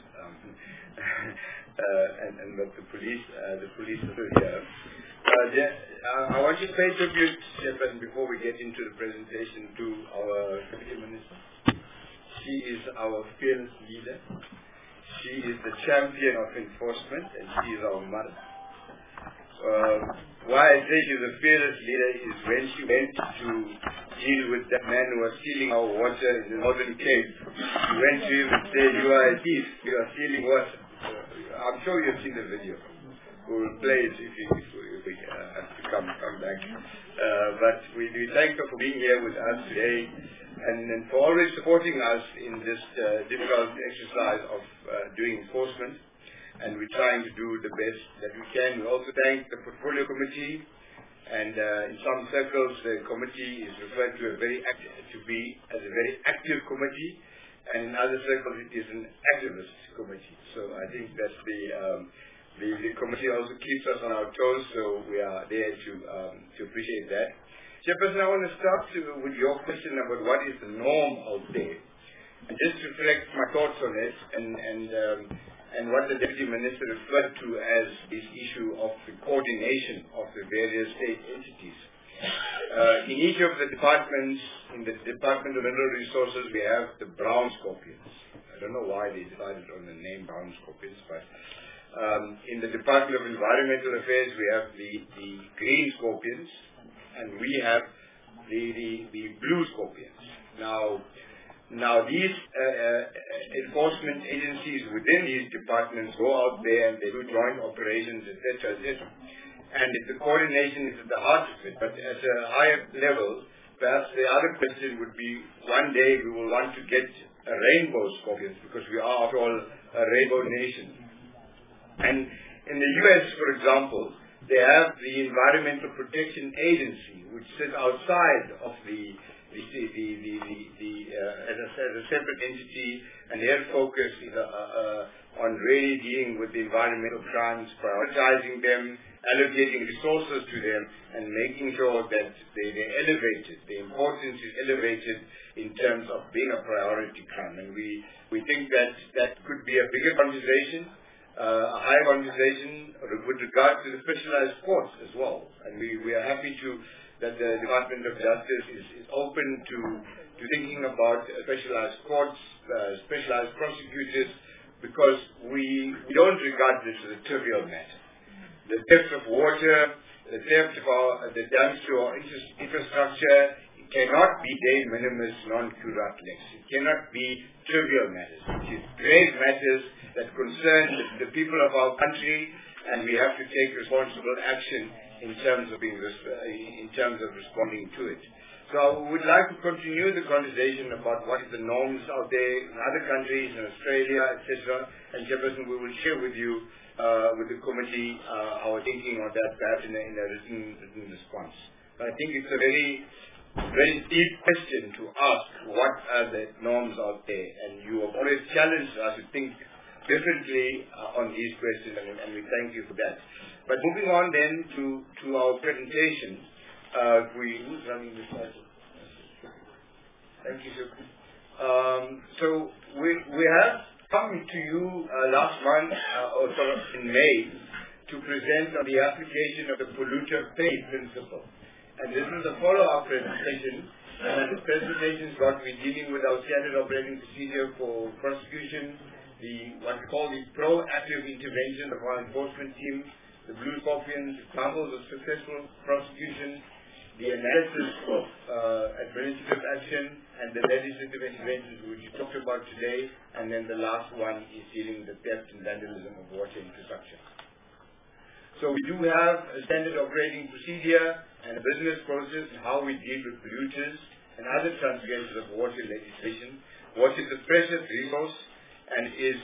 and but the police are still here. I want to pay tribute, Chairperson, before we get into the presentation, to our Deputy Minister. She is our fearless leader. She is the champion of enforcement, and she is our mother. Why I say she's a fearless leader is when she went to deal with that man who was stealing our water in the Northern Cape. She went to him and said, "You are a thief. You are stealing water." I'm sure you've seen the video. We will play it if we have to come back. But we thank her for being here with us today and for always supporting us in this difficult exercise of doing enforcement. And we're trying to do the best that we can. We also thank the Portfolio Committee, and in some circles the committee is referred to as a very active committee, and in other circles it is an activist committee. So I think that's the committee also keeps us on our toes, so we are there to appreciate that. Chairperson, I want to start with your question about what is the norm out there, and just reflect my thoughts on it, and what the Deputy Minister referred to as this issue of the coordination of the various state entities. In each of the departments, in the Department of Mineral Resources, we have the brown scorpions. I don't know why they decided on the name brown scorpions, but in the Department of Environmental Affairs, we have the green scorpions, and we have the blue scorpions. Now these enforcement agencies within these departments go out there and they do joint operations, etc., etc. And the coordination is at the heart of it. But at a higher level, perhaps the other question would be, one day we will want to get a rainbow scorpions, because we are, after all, a rainbow nation. And in the U.S., for example, they have the Environmental Protection Agency, which sits outside of as a separate entity, and their focus is on really dealing with the environmental crimes, prioritizing them, allocating resources to them, and making sure that they're elevated. The importance is elevated in terms of being a priority crime. And we think that could be a bigger conversation, a higher conversation with regard to the specialized courts as well. And we are happy that the Department of Justice is open to thinking about specialized courts, specialized prosecutors, because we don't regard this as a trivial matter. The theft of water, the theft of the damage to our infrastructure, it cannot be de minimis non curat lex. It cannot be trivial matters. It is grave matters that concern the people of our country, and we have to take responsible action in terms of responding to it. So we would like to continue the conversation about what is the norms out there in other countries, in Australia, etc. And Jefferson, we will share with you, with the committee, our thinking on that, perhaps in a written response. But I think it's a very, very deep question to ask, what are the norms out there? And you have always challenged us to think differently on these questions, and we thank you for that. But moving on then to our presentation, who's running this slide? Thank you, sir. So we have come to you last month, or sort of in May, to present on the application of the polluter pays principle. And this is a follow-up presentation. And this presentation is what we're dealing with our standard operating procedure for prosecution, what we call the proactive intervention of our enforcement team, the Blue Scorpions, examples of successful prosecution, the analysis of administrative action, and the legislative interventions which we talked about today, and then the last one is dealing with the theft and vandalism of water infrastructure. So we do have a standard operating procedure and a business process in how we deal with polluters and other transgressions of water legislation. Water is a precious resource and is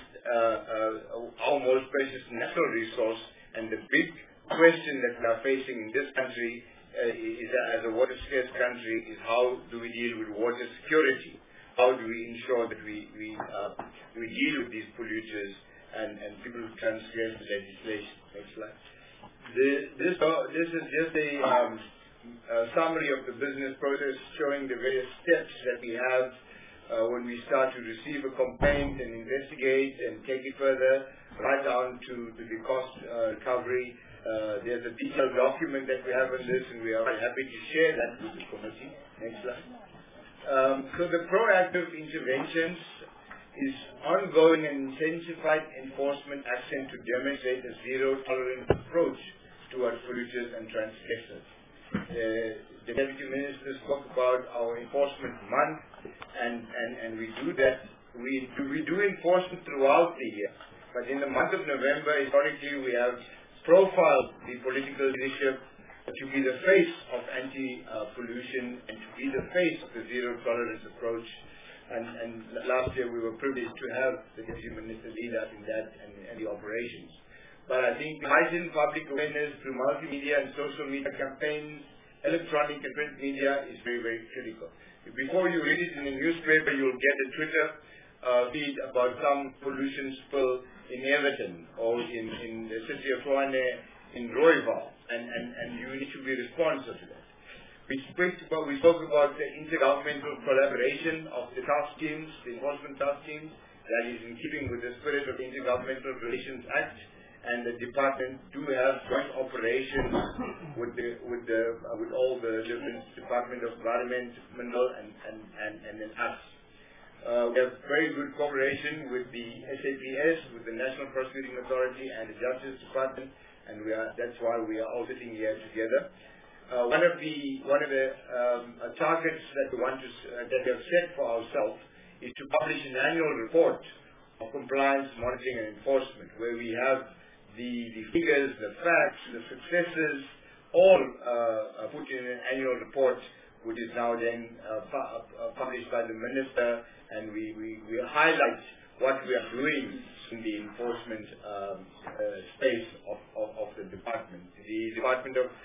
our most precious natural resource, and the big question that we are facing in this country is as a water scarce country is how do we deal with water security? How do we ensure that we deal with these polluters and people who transgress the legislation? Next slide. This is just a summary of the business process showing the various steps that we have when we start to receive a complaint and investigate and take it further, right down to the cost recovery. There's a detailed document that we have on this, and we are happy to share that with the committee. Next slide. So the proactive interventions is ongoing and intensified enforcement action to demonstrate a zero-tolerance approach towards polluters and transgressors. The Deputy Minister spoke about our enforcement month, and we do that. We do enforcement throughout the year, but in the month of November, historically, we have profiled the political leadership to be the face of anti-pollution and to be the face of the zero-tolerance approach. And last year we were privileged to have the Deputy Minister lead us in that and the operations. But I think heightened public awareness through multimedia and social media campaigns, electronic and print media is very, very critical. Before you read it in the newspaper, you'll get a Twitter feed about some pollution spill in Everton or in the city of Tshwane in Rooiwal, and you need to be responsive to that. We spoke about the intergovernmental collaboration of the task teams, the enforcement task teams, that is in keeping with the spirit of the Intergovernmental Relations Act, and the department do have joint operations with all the different Department of Environment, Mineral, and then us. We have very good cooperation with the SAPS, with the National Prosecuting Authority, and the Justice Department, and that's why we are all sitting here together. One of the targets that we have set for ourselves is to publish an annual report of compliance, monitoring, and enforcement, where we have the figures, the facts, the successes, all put in an annual report, which is now then published by the Minister, and we highlight what we are doing in the enforcement space of the department. The Department of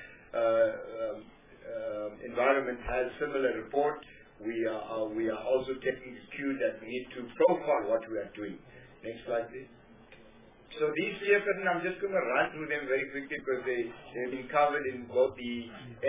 Environment has a similar report. We are also taking the cue that we need to profile what we are doing. Next slide, please. So these Chairperson, I'm just going to run through them very quickly because they've been covered in both the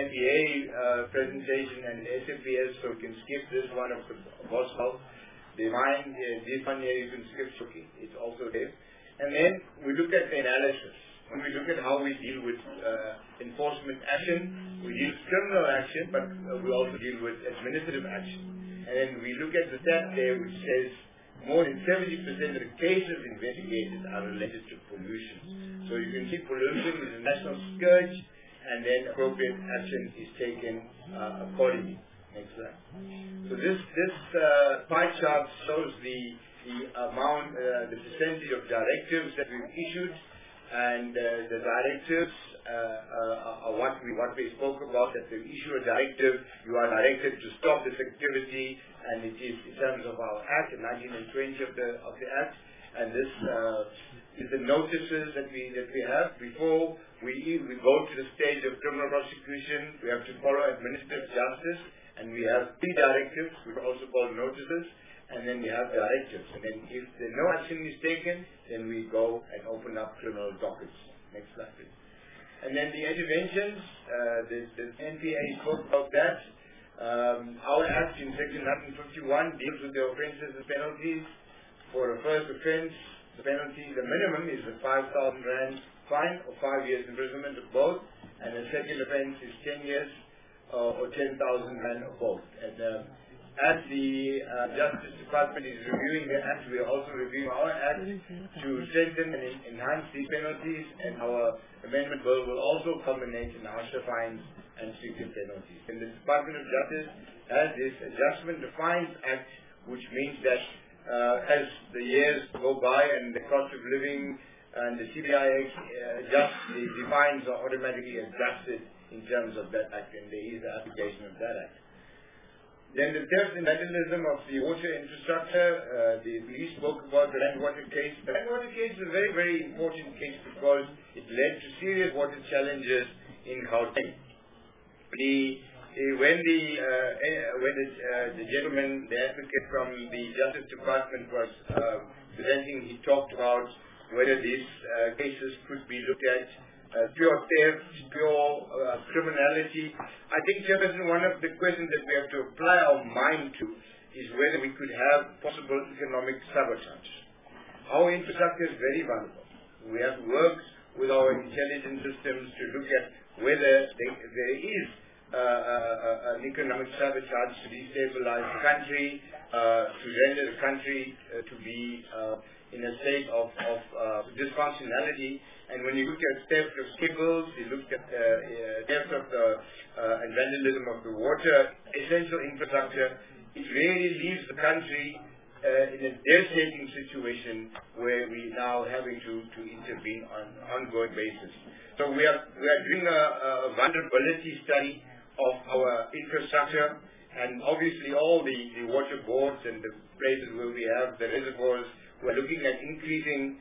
NPA presentation and SAPS, so we can skip this one of the Boswell. This one here you can skip, okay, it's also there. And then we look at the analysis. When we look at how we deal with enforcement action, we deal with criminal action, but we also deal with administrative action. And then we look at the stat there which says more than 70% of the cases investigated are related to pollution. So you can see pollution is a national scourge, and then appropriate action is taken accordingly. Next slide. So this pie chart shows the amount, the percentage of directives that we've issued, and the directives are what we spoke about, that we issue a directive, you are directed to stop this activity, and it is in terms of our Act, 19 and 20 of the Act, and this is the notices that we have. Before we go to the stage of criminal prosecution, we have to follow administrative justice, and we have 3 directives, which are also called notices, and then we have directives. And then if no action is taken, then we go and open up criminal dockets. Next slide, please. And then the interventions, the NPA spoke about that. Our Act in Section 151 deals with the offences and penalties. For a first offence, the penalty, the minimum is a 5,000 rand fine or 5 years imprisonment of both, and the second offence is 10 years or 10,000 rand or both. And as the Justice Department is reviewing the Act, we are also reviewing our Act to strengthen and enhance the penalties, and our amendment bill will also culminate in harsher fines and stricter penalties. And the Department of Justice has this Adjustment of Fines Act, which means that as the years go by and the cost of living and the CBI adjusts, the fines are automatically adjusted in terms of that Act, and there is the application of that Act. Then the theft and vandalism of the water infrastructure, the police spoke about the Randwater case. The Randwater case is a very, very important case because it led to serious water challenges in Gauteng. When the gentleman, the advocate from the Justice Department was presenting, he talked about whether these cases could be looked at pure theft, pure criminality. I think, Chairperson, one of the questions that we have to apply our mind to is whether we could have possible economic sabotage. Our infrastructure is very vulnerable. We have worked with our intelligence systems to look at whether there is an economic sabotage to destabilize the country, to render the country to be in a state of dysfunctionality. And when you look at theft of cables, you look at theft of and vandalism of the water, essential infrastructure, it really leaves the country in a devastating situation where we now having to intervene on an ongoing basis. So we are doing a vulnerability study of our infrastructure, and obviously all the water boards and the places where we have the reservoirs, we're looking at increasing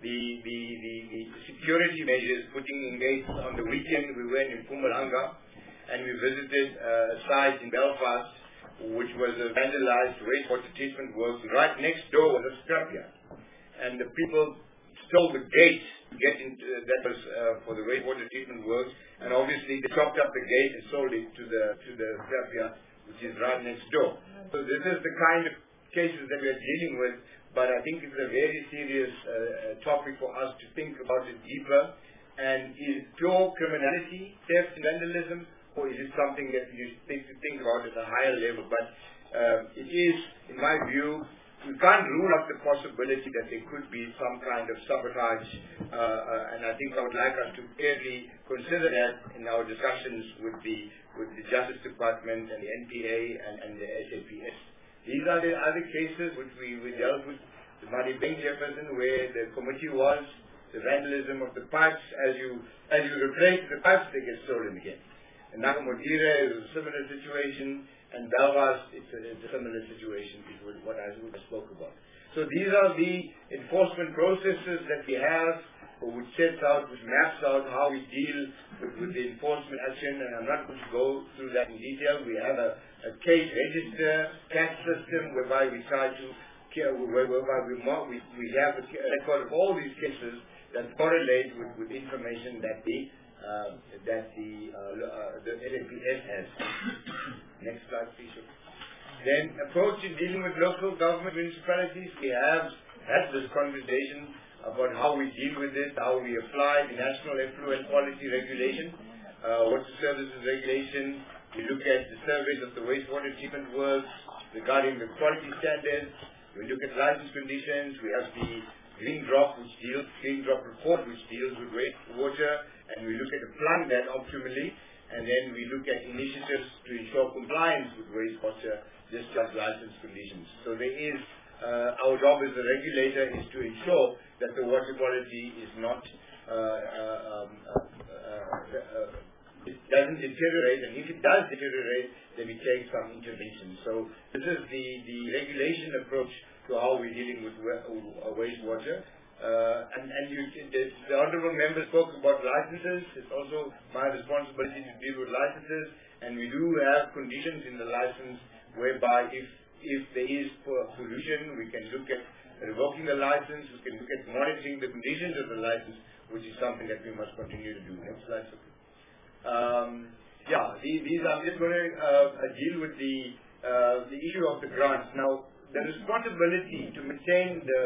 the security measures, putting in gates. On the weekend we went in Mpumalanga and we visited a site in Belfast which was a vandalized wastewater treatment works. Right next door was a scrapyard, and the people stole the gate to get into that was for the wastewater treatment works, and obviously they chopped up the gate and sold it to the scrapyard, which is right next door. So this is the kind of cases that we are dealing with. But I think it's a very serious topic for us to think about it deeper. And is pure criminality, theft and vandalism, or is it something that you think about at a higher level? But it is, in my view, we can't rule out the possibility that there could be some kind of sabotage. And I think I would like us to carefully consider that in our discussions with the Justice Department and the NPA and the SAPS. These are the other cases which we dealt with. The Madibeng Jefferson, where the committee was, the vandalism of the pipes. As you replace the pipes, they get stolen again. And Nakamodira is a similar situation, and Belfast, it's a similar situation, is what I spoke about. So these are the enforcement processes that we have. which sets out, which maps out how we deal with the enforcement action, and I'm not going to go through that in detail. We have a case register, cash system, whereby we try to, whereby we have a record of all these cases that correlate with information that the LNPS has. Next slide, please. Then, approach in dealing with local government municipalities. We have had this conversation about how we deal with it, how we apply the National Effluent Quality Regulation, Water Services Regulation. We look at the surveys of the wastewater treatment works regarding the quality standards. We look at license conditions. We have the Green Drop report, which deals with wastewater, and we look at applying that optimally. And then we look at initiatives to ensure compliance with wastewater discharge license conditions. So there is, our job as a regulator is to ensure that the water quality is not, it doesn't deteriorate, and if it does deteriorate, then we take some intervention. So this is the regulation approach to how we're dealing with wastewater. The honourable member spoke about licenses. It's also my responsibility to deal with licenses, and we do have conditions in the license whereby if there is pollution, we can look at revoking the license, we can look at monitoring the conditions of the license, which is something that we must continue to do. Next slide. These I'm just going to deal with the issue of the grants. Now, the responsibility to maintain the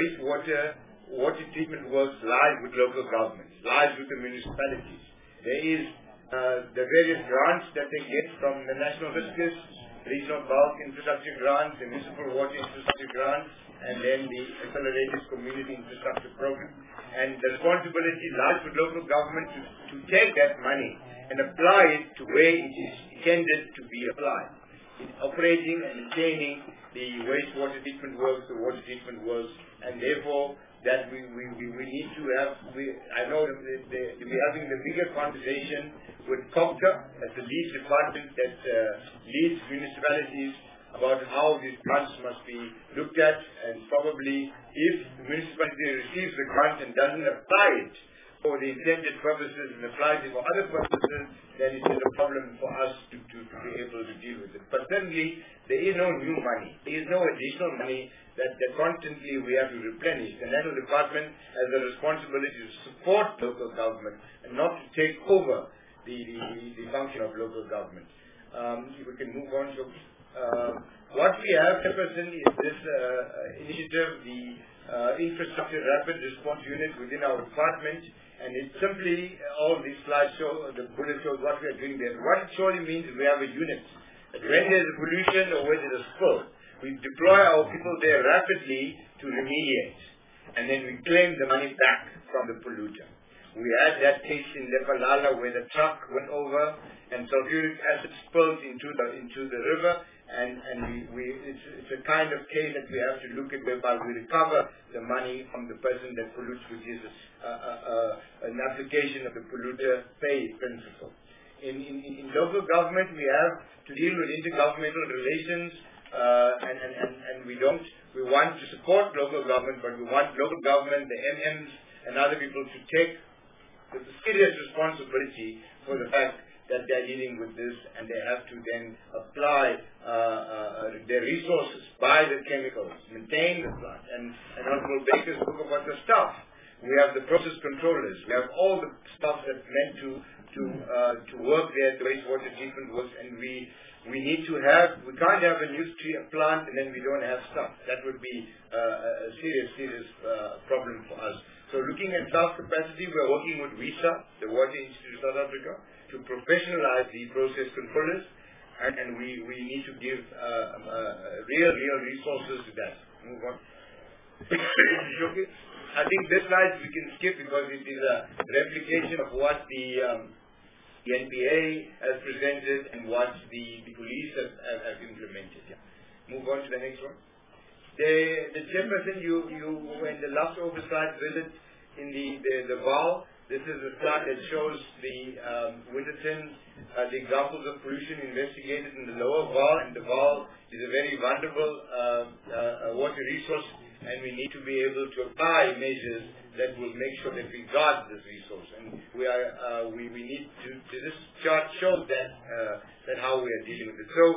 water treatment works lies with local governments, lies with the municipalities. There is the various grants that they get from the National Fiscus, Regional Bulk Infrastructure Grants, the Municipal Water Infrastructure Grants, and then the Accelerated Community Infrastructure Program. And the responsibility lies with local government to take that money and apply it to where it is intended to be applied. In operating and maintaining the wastewater treatment works, the water treatment works, and therefore that we need to have, I know that we're having the bigger conversation with COGTA as the lead department that leads municipalities about how these grants must be looked at, and probably if the municipality receives the grant and doesn't apply it for the intended purposes and applies it for other purposes, then it is a problem for us to be able to deal with it. But certainly, there is no new money. There is no additional money that constantly we have to replenish. The National Department has a responsibility to support local government and not to take over the function of local government. If we can move on to what we have, Chairperson, is this initiative, the Infrastructure Rapid Response Unit within our department, and it simply, all these slides show, the bullet shows what we are doing there. What it surely means is we have a unit that when there's a pollution or when there's a spill, we deploy our people there rapidly to remediate, and then we claim the money back from the polluter. We had that case in Lepalala where the truck went over and sulfuric acid spilled into the river, and it's a kind of case that we have to look at whereby we recover the money from the person that pollutes, which is an application of the polluter pay principle. In local government, we have to deal with intergovernmental relations, and we want to support local government, but we want local government, the MMs, and other people to take the serious responsibility for the fact that they're dealing with this, and they have to then apply their resources, buy the chemicals, maintain the plant. And Honorable Baker spoke about the staff. We have the process controllers. We have all the stuff that's meant to work there at the wastewater treatment works, and we need to have, we can't have a new plant and then we don't have staff. That would be a serious problem for us. So looking at staff capacity, we're working with WISA, the Water Institute of South Africa, to professionalize the process controllers, and we need to give real resources to that. Move on. I think this slide we can skip because it is a replication of what the NPA has presented and what the police have implemented. Yeah. Move on to the next one. The Chairperson, you in the last oversight visit in the VAL, this is a slide that shows the Winterton, the examples of pollution investigated in the lower VAL, and the VAL is a very vulnerable water resource and we need to be able to apply measures that will make sure that we guard this resource. And we need to this chart shows that how we are dealing with it. So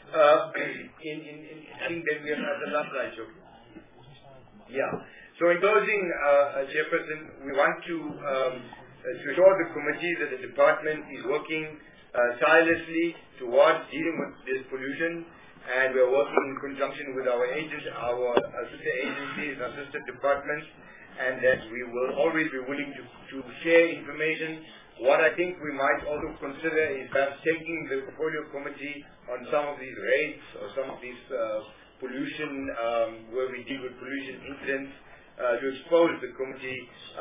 I think that we have the last slide, show. Yeah. So in closing, Chairperson, we want to assure the committee that the department is working tirelessly towards dealing with this pollution, and we are working in conjunction with our agents, our sister agencies, our sister departments, and that we will always be willing to share information. What I think we might also consider is perhaps taking the portfolio committee on some of these raids or some of these pollution, where we deal with pollution incidents, to expose the committee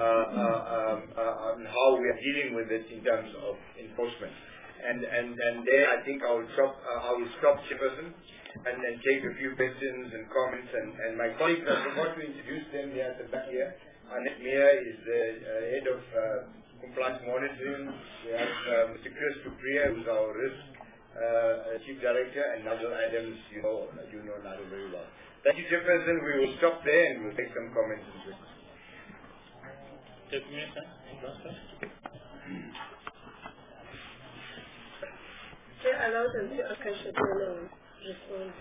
on how we are dealing with it in terms of enforcement. And there I think I will stop, Chairperson, and then take a few questions and comments. And my colleagues, I forgot to introduce them here at the back here. Annette Meyer is the head of compliance monitoring. We have Mr. Chris Dupria, who's our risk chief director, and Nigel Adams, you know Nigel very well. Thank you, Chairperson. We will stop there and we'll take some comments and questions. Take me, sir. Allow them to respond.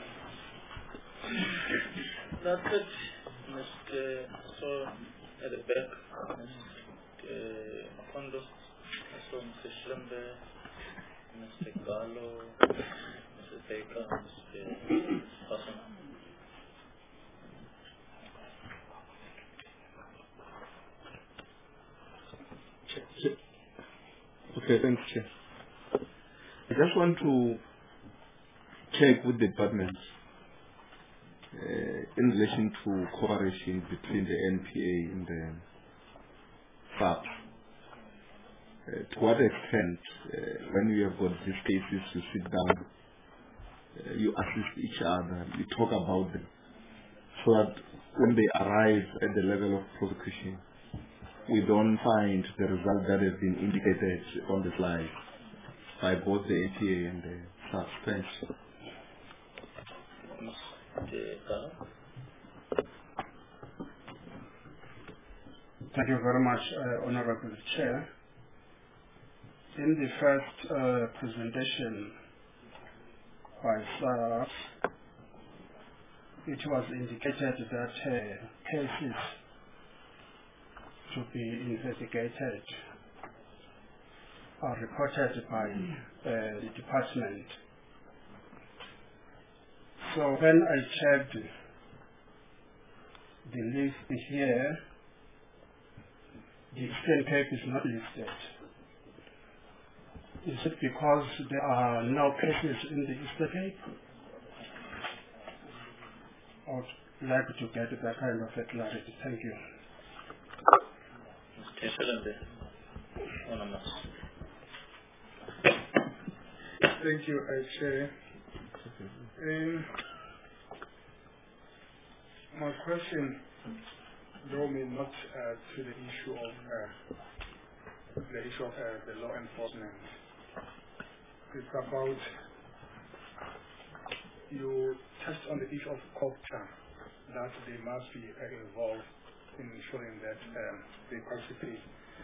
That's it, Mr. So at the back, Mr. Makondo, so Mr. Schlembe, Mr. Gallo, Mr. Baker, Mr. Hassan. Okay, thanks, Chair. I just want to check with the departments in relation to cooperation between the NPA and the FAP. To what extent, when you have got these cases, you sit down, you assist each other, you talk about them, so that when they arrive at the level of prosecution, we don't find the result that has been indicated on the slide by both the APA and the FAP. Thanks. Thank you very much, Honorable Chair. In the first presentation by SARS, it was indicated that cases to be investigated are reported by the department. So when I checked the list here, the Eastern Cape is not listed. Is it because there are no cases in the Eastern Cape? I would like to get that kind of a clarity. Thank you. Thank you, Chair. My question, though may not to the issue of the law enforcement. It's about, you touched on the issue of culture, that they must be involved in ensuring that they participate.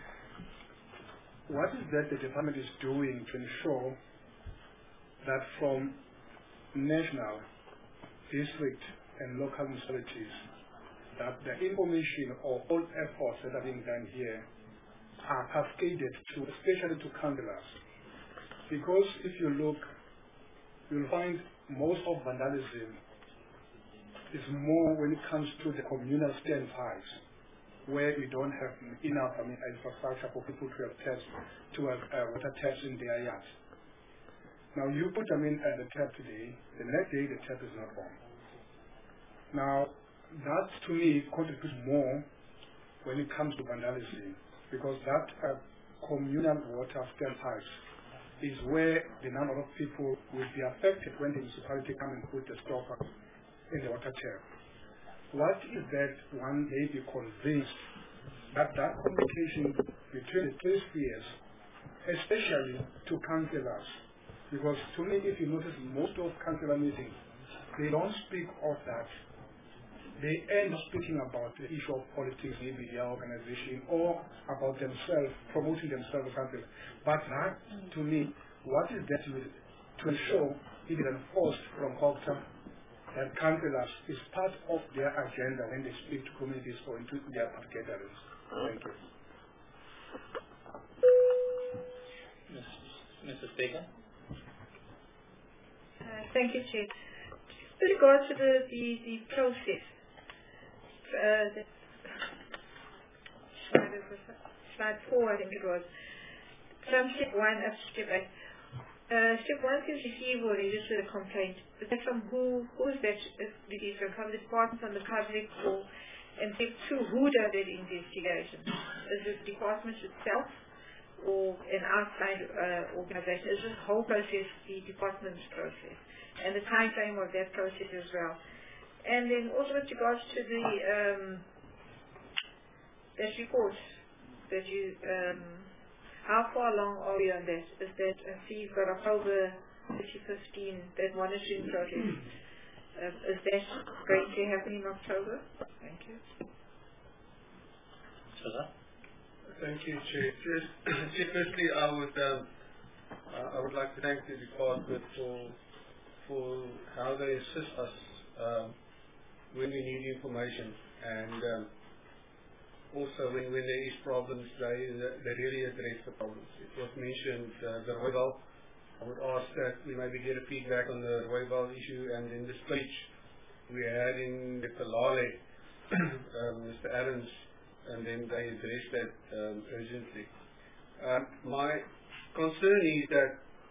What is that the department is doing to ensure that from national, district, and local municipalities, that the information or all efforts that are being done here are cascaded to, especially to councillors? Because if you look, you'll find most of vandalism is more when it comes to the communal standpipes, where we don't have enough infrastructure for people to have taps, to have water taps in their yards. Now you put them in at the tap today, the next day the tap is not on. Now that to me contributes more when it comes to vandalism, because that communal water standpipes is where the number of people will be affected when the municipality come and put the stopper in the water tap. What is that one may be convinced that communication between the two spheres, especially to councillors, because to me, if you notice, most of councillor meetings, they don't speak of that. they end up speaking about the issue of politics, maybe their organization, or about themselves, promoting themselves or something. But that, to me, what is that to ensure it is enforced from Hogton that councillors is part of their agenda when they speak to communities or into their gatherings? Thank you. Mr. Speaker. Thank you, Chair. With regards to the process, slide 4, I think it was, from step 1 up to step 8. Step 1 says receive or register a complaint. Is that from who is that? It is from the department, from the public, or, and step 2, who does that investigation? Is it the department itself or an outside organization? Is this whole process the department's process? And the time frame of that process as well. And then also with regards to the that report that you how far along are we on that? Is that see you've got October 2015 that monitoring project. Is that going to happen in October? Thank you. Thank you, Chair. Firstly, I would like to thank the department for how they assist us when we need information, and also when there is problems, they really address the problems. It was mentioned the Rooiwal. I would ask that we maybe get a feedback on the Rooiwal issue, and in the speech we had in the Kalale, Mr. Adams, and then they addressed that urgently. My concern is that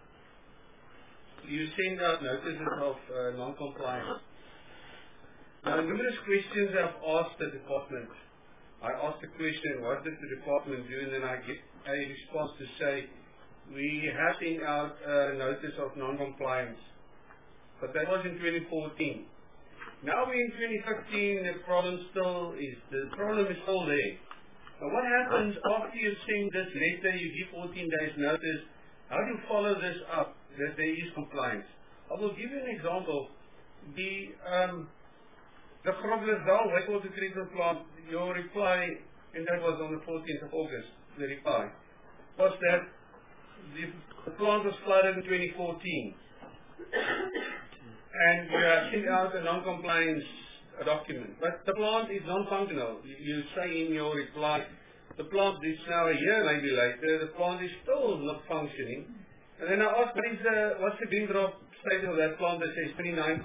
you send out notices of non-compliance. Now, numerous questions I've asked the department. I asked the question, what did the department do? And then I get a response to say, we have sent out a notice of non-compliance. But that was in 2014. Now we're in 2015, the problem is still there. Now what happens after you send this letter, you give 14 days notice, how do you follow this up that there is compliance? I will give you an example. The Groblersdal wastewater treatment plant, your reply, and that was on the 14th of August, the reply, was that the plant was flooded in 2014. And you have sent out a non-compliance document. But the plant is non-functional. You say in your reply, the plant is now a year maybe later, the plant is still not functioning. And then I asked, what's the green drop status of that plant that says 29.76%?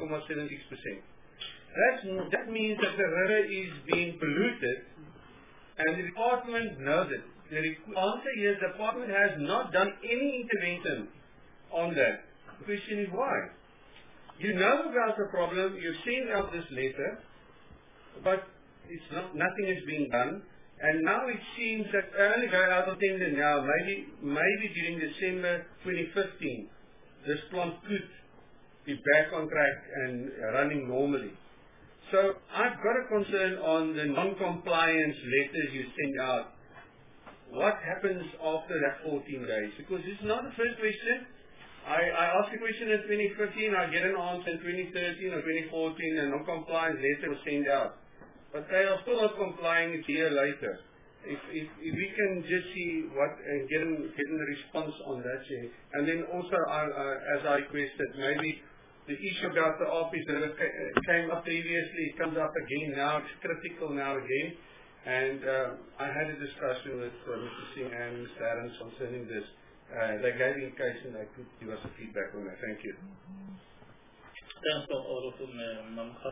That means that the river is being polluted, and the department knows it. The answer is the department has not done any intervention on that. The question is why? You know about the problem, you've seen out this letter, but nothing is being done, and now it seems that only go out of tender now, maybe during December 2015, this plant could be back on track and running normally. So I've got a concern on the non-compliance letters you send out. What happens after that 14 days? Because this is not the first question. I asked a question in 2015, I get an answer in 2013 or 2014, and non-compliance letter was sent out. But they are still not complying a year later. If we can just see what and get a response on that, and then also as I requested, maybe the issue about the office that came up previously, it comes up again now. It's critical now again, and I had a discussion with Mr. Singh and Mr. Adams concerning this. They gave indication they could give us a feedback on that. Thank you. Thanks for all of them, Mamka.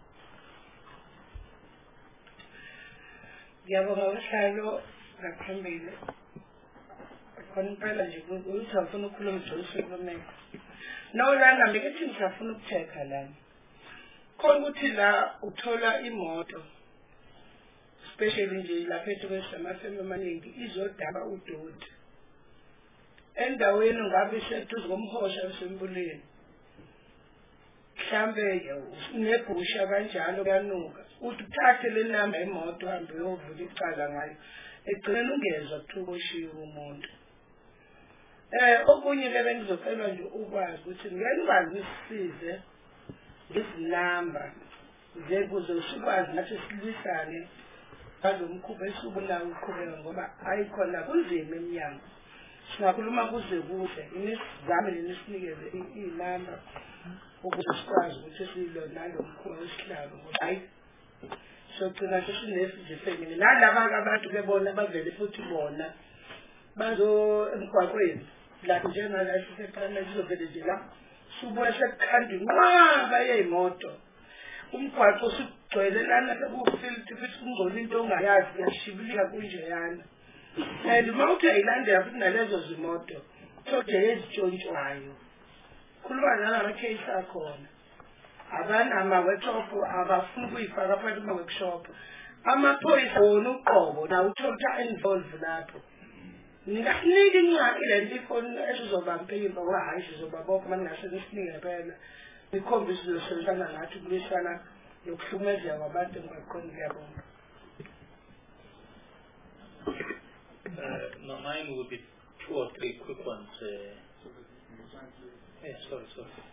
Ngiyabonga uhlalo ngaphambili. Khona impela nje ukuthi awufuna ukukhuluma nje kumina. Nawulana ngithi ngiyafuna ukuchecka lana. Khona ukuthi la uthola imoto especially nje lapha ethukwesamaFM amaningi izodaba udoti. Endaweni ngabe seduze komhosha esembuleni. Mhlambe nebhusha kanjalo kuyanuka. Uthi uthathe le namba emoto hambe uyovula icala ngayo. Egcina ungezwa kuthiwa ushiye umuntu. Okunye ke bengizocelwa nje ukwazi ukuthi ngeke ngibazisize izinamba nje kuze sikwazi nathi silwisane bazomkhupha esubulawo ukuqhubeka ngoba ayikhona kunzima emnyango singakhuluma kuze kuhle inisizame nesinikeze inamba ukuze sikwazi ukuthi silwe nalo mkhuba wesihlalo hayi sogcina sesinezifemini nalaba abantu bebona bavele futhi bona bazo emgwaqweni la njengala sisephana sizovele nje la subuya sekukhanda inqaba yeyimoto umgwaqo sigcwele lana sekufilthi futhi kungcola into ongayazi yashibilika kunjeyana and uma uthi ayilandela futhi nalezo zimoto soje ezitshontshwayo khuluma nalama-case akhona ama-workshop abafuna ukuyifaka phakathi kuma-workshop amaphoyisa wona uqobo nawo uthola involve lapho ningasiniki ingxaki le nto ifoni esizobampa imba ngoba hhayi sizobabopha uma ningase nisinike phela nikhombise sizosebenzisana nathi ukulwisana nokuhlukumezeka kwabantu emgwaqweni. Ngiyabonga. No, mine will be 2 or 3 quick ones. Sorry.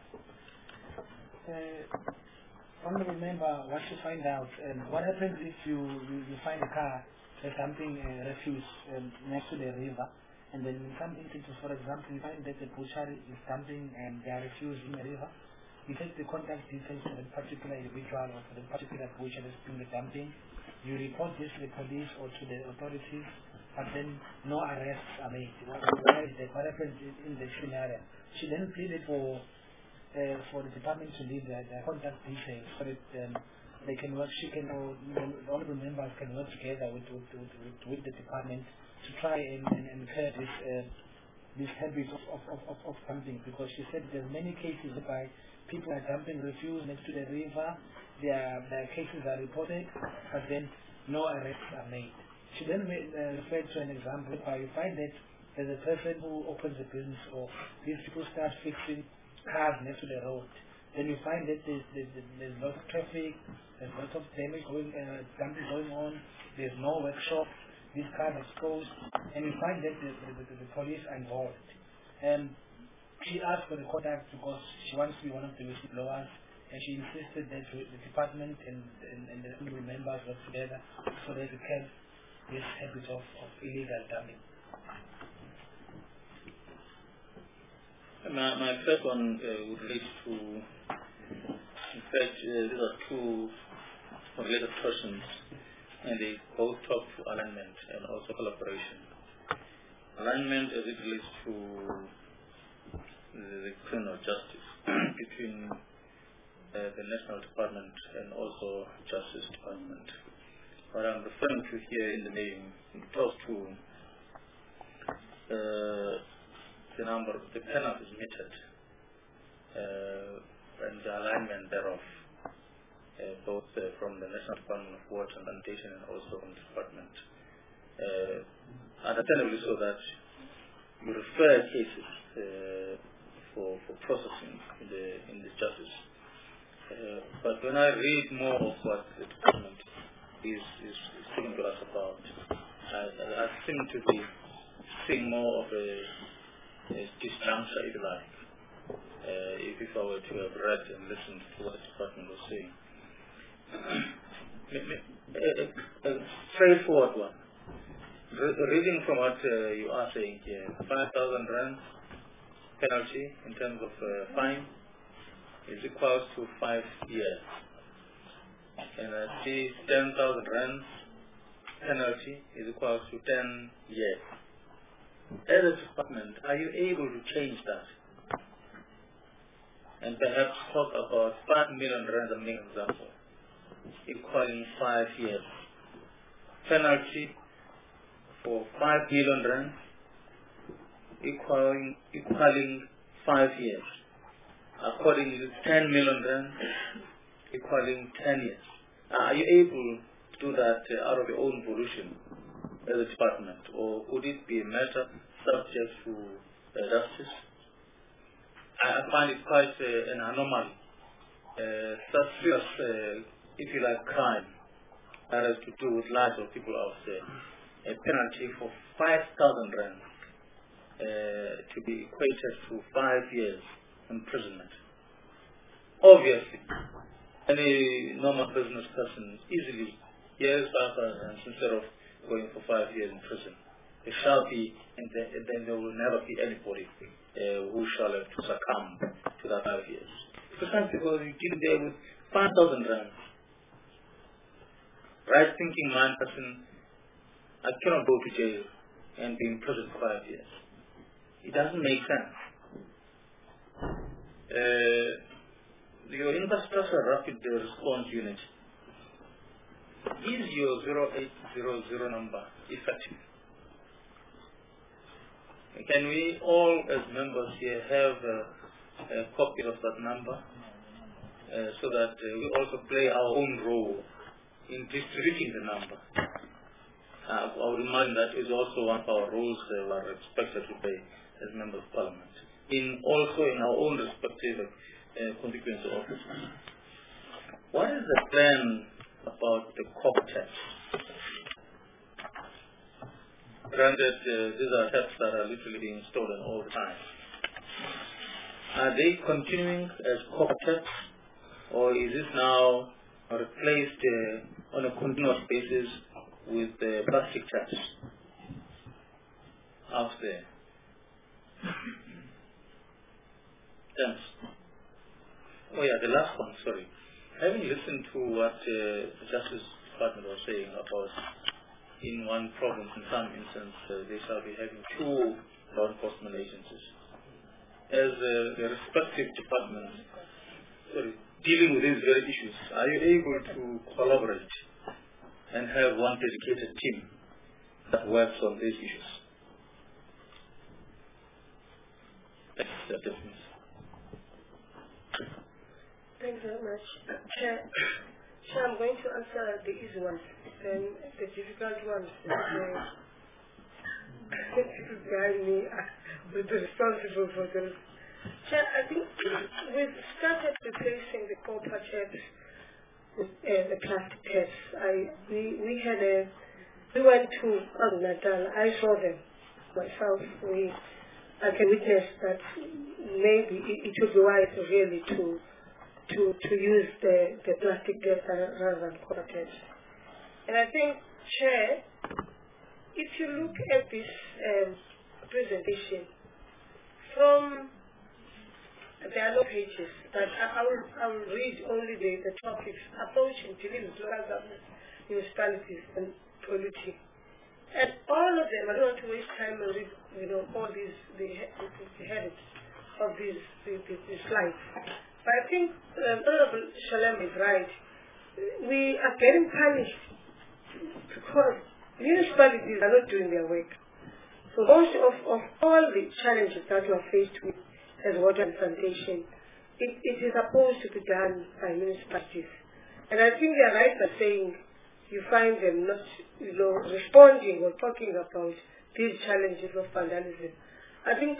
Honorable member wants to find out what happens if you find a car there's something refuse next to the river, and then in some instances, for example, you find that the butchery is dumping and they are refuse in the river. You take the contact details of a particular individual or for the particular butcher that's doing the dumping. You report this to the police or to the authorities, but then no arrests are made. What happens in the scenario? She then pleaded for the department to leave their contact details so that they can work. She can, or all the members can work together with the department to try and curb this habit of dumping, because she said there's many cases whereby people are dumping refuse next to the river. Their cases are reported, but then no arrests are made. She then referred to an example where you find that there's a person who opens a business, or these people start fixing cars next to the road. Then you find that there's lots of traffic, there's lots of damage dumping going on, there's no workshop, these cars are exposed, and you find that the police are involved. She asked for the contact because she wants to be one of the whistleblowers, and she insisted that the department and the members work together so that we can this habit of illegal dumping. My first one would relate to, in fact, these are 2 related questions, and they both talk to alignment and also collaboration. Alignment as it relates to the criminal justice between the National Department and also Justice Department. What I'm referring to here in the name talks to the number of the penalties meted and the alignment thereof, both from the National Department of Water and Sanitation and also from the department. Understandably so that you refer cases for processing in the justice. But when I read more of what the department is speaking to us about, I seem to be seeing more of a disjuncture, if you like, if I were to have read and listened to what the department was saying. A straightforward one. Reading from what you are saying here, 5,000 rand penalty in terms of fine is equals to 5 years. And I see 10,000 rand penalty is equals to 10 years. As a department, are you able to change that? And perhaps talk about 5 million rand, as an example, equaling 5 years. Penalty for 5 million rand equaling 5 years. Accordingly, 10 million rand equaling 10 years. Are you able to do that out of your own volition as a department, or would it be a matter subject to justice? I find it quite an anomaly. Such serious, if you like, crime that has to do with lives of people out there. A penalty for 5,000 rand to be equated to 5 years imprisonment. Obviously, Any normal business person easily hears 5,000 instead of going for 5 years in prison. There shall be, and then there will never be anybody who shall have to succumb to that 5 years. For some people, you get there with 5,000 rands. Right-thinking mind person, I cannot go to jail and be in prison for 5 years. It doesn't make sense. Your infrastructure rapid response unit, is your 0800 number effective? Can we all as members here have a copy of that number so that we also play our own role in distributing the number? I would imagine that is also one of our roles we are expected to play as members of parliament, also in our own respective constituency offices. What is the plan about the COP tax? Granted, these are taxes that are literally being stolen all the time. Are they continuing as COP tax, or is this now replaced on a continuous basis with the plastic tax out there? Thanks. Oh yeah, the last one, sorry. Having listened to what the Justice Department was saying about in one province, in some instance, they shall be having 2 law enforcement agencies. As the respective departments dealing with these very issues, are you able to collaborate and have one dedicated team that works on these issues? Thanks very much. Chair, I'm going to answer the easy ones, then the difficult ones. Guide me with the responsible for them. Chair, I think we've started replacing the copper taps with the plastic taps. We went to Natal. I saw them myself. I can witness that maybe it would be wise really to use the plastic taps rather than copper taps. And I think, Chair, if you look at this presentation, from there are no pages, but I will read only the topics: approach in dealing with local government, municipalities, and polluting. And all of them, I don't want to waste time and read, all these the heads of these slides. But I think Honorable Shalem is right. We are getting punished because municipalities are not doing their work. So most of all the challenges that we are faced with as water and sanitation, it is supposed to be done by municipalities. And I think they are right by saying you find them not responding or talking about these challenges of vandalism. I think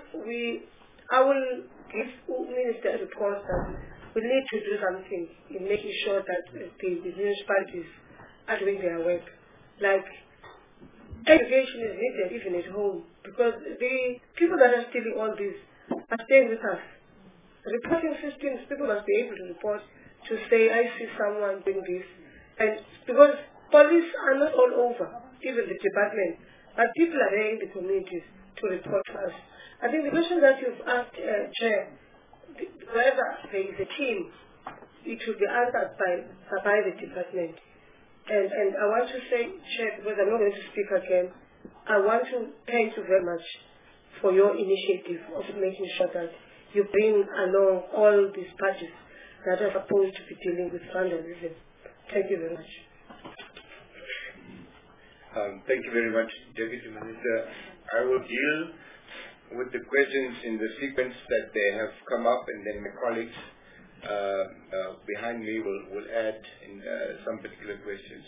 I will give Minister a report that we need to do something in making sure that the municipalities are doing their work. Like, education is needed even at home, because the people that are stealing all this are staying with us. Reporting systems, people must be able to report, to say, I see someone doing this. And because police are not all over, even the department, but people are there in the communities to report to us. I think the question that you've asked, Chair, whether there is a team, it should be answered by the department. And I want to say, Chair, because I'm not going to speak again, I want to thank you very much for your initiative of making sure that you bring along all these parties that are supposed to be dealing with vandalism. Thank you very much. Thank you very much, Deputy Minister. I will deal with the questions in the sequence that they have come up, and then my colleagues behind me will add in some particular questions.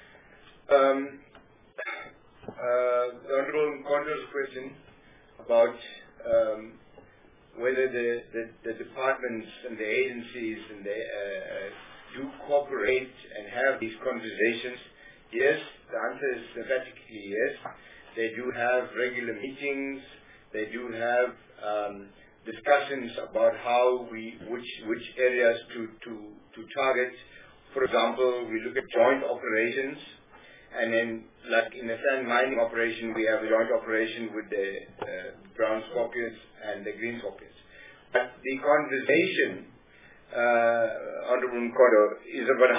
The Honourable Nkondo's question about whether the departments and the agencies and they do cooperate and have these conversations. Yes, the answer is emphatically yes. They do have regular meetings. They do have discussions about which areas to target. For example, we look at joint operations, and then, like in the sand mining operation, we have a joint operation with the brown scorpions and the green scorpions. But the conversation, Honorable Mkodo, is about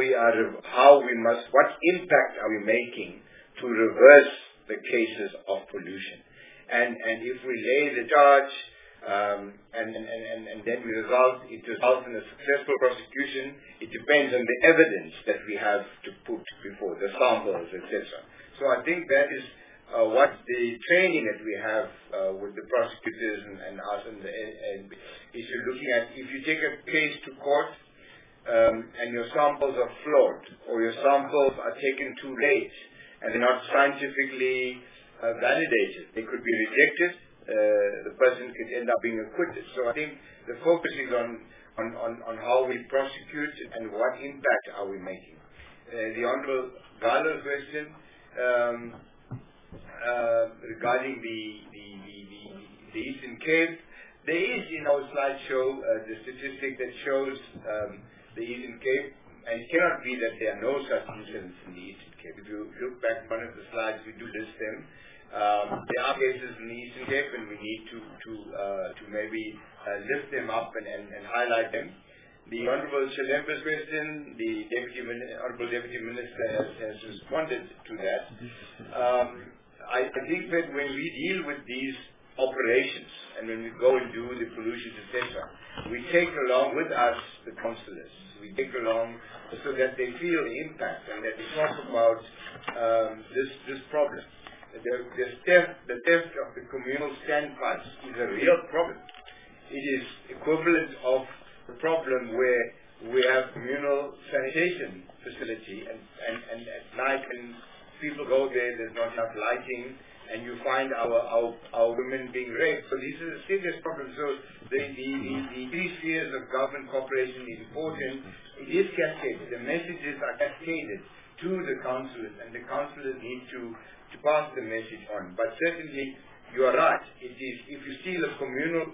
what impact are we making to reverse the cases of pollution. And if we lay the charge, and then it results in a successful prosecution, it depends on the evidence that we have to put before, the samples, etc. So I think that is what the training that we have with the prosecutors and us is looking at. If you take a case to court and your samples are flawed, or your samples are taken too late and they're not scientifically validated, they could be rejected. The person could end up being acquitted. So I think the focus is on how we prosecute and what impact are we making. The Honorable Gala's question regarding the Eastern Cape, there is in our slideshow the statistic that shows the Eastern Cape, and it cannot be that there are no such incidents in the Eastern Cape. If you look back at one of the slides, we do list them. There are cases in the Eastern Cape, and we need to maybe lift them up and highlight them. The Honorable Chalemba's question, the Honorable Deputy Minister has responded to that. I think that when we deal with these operations, and when we go and do the pollution, etc., we take along with us the councillors. We take along so that they feel the impact and that they talk about this problem. The theft of the communal standpipes is a real problem. It is equivalent of the problem where we have communal sanitation facility and at night when people go there's not enough lighting, and you find our women being raped. So this is a serious problem. So the 3 spheres of government cooperation is important. It is cascaded. The messages are cascaded to the councillors, and the councillors need to pass the message on. But certainly, you are right. It is, if you steal a communal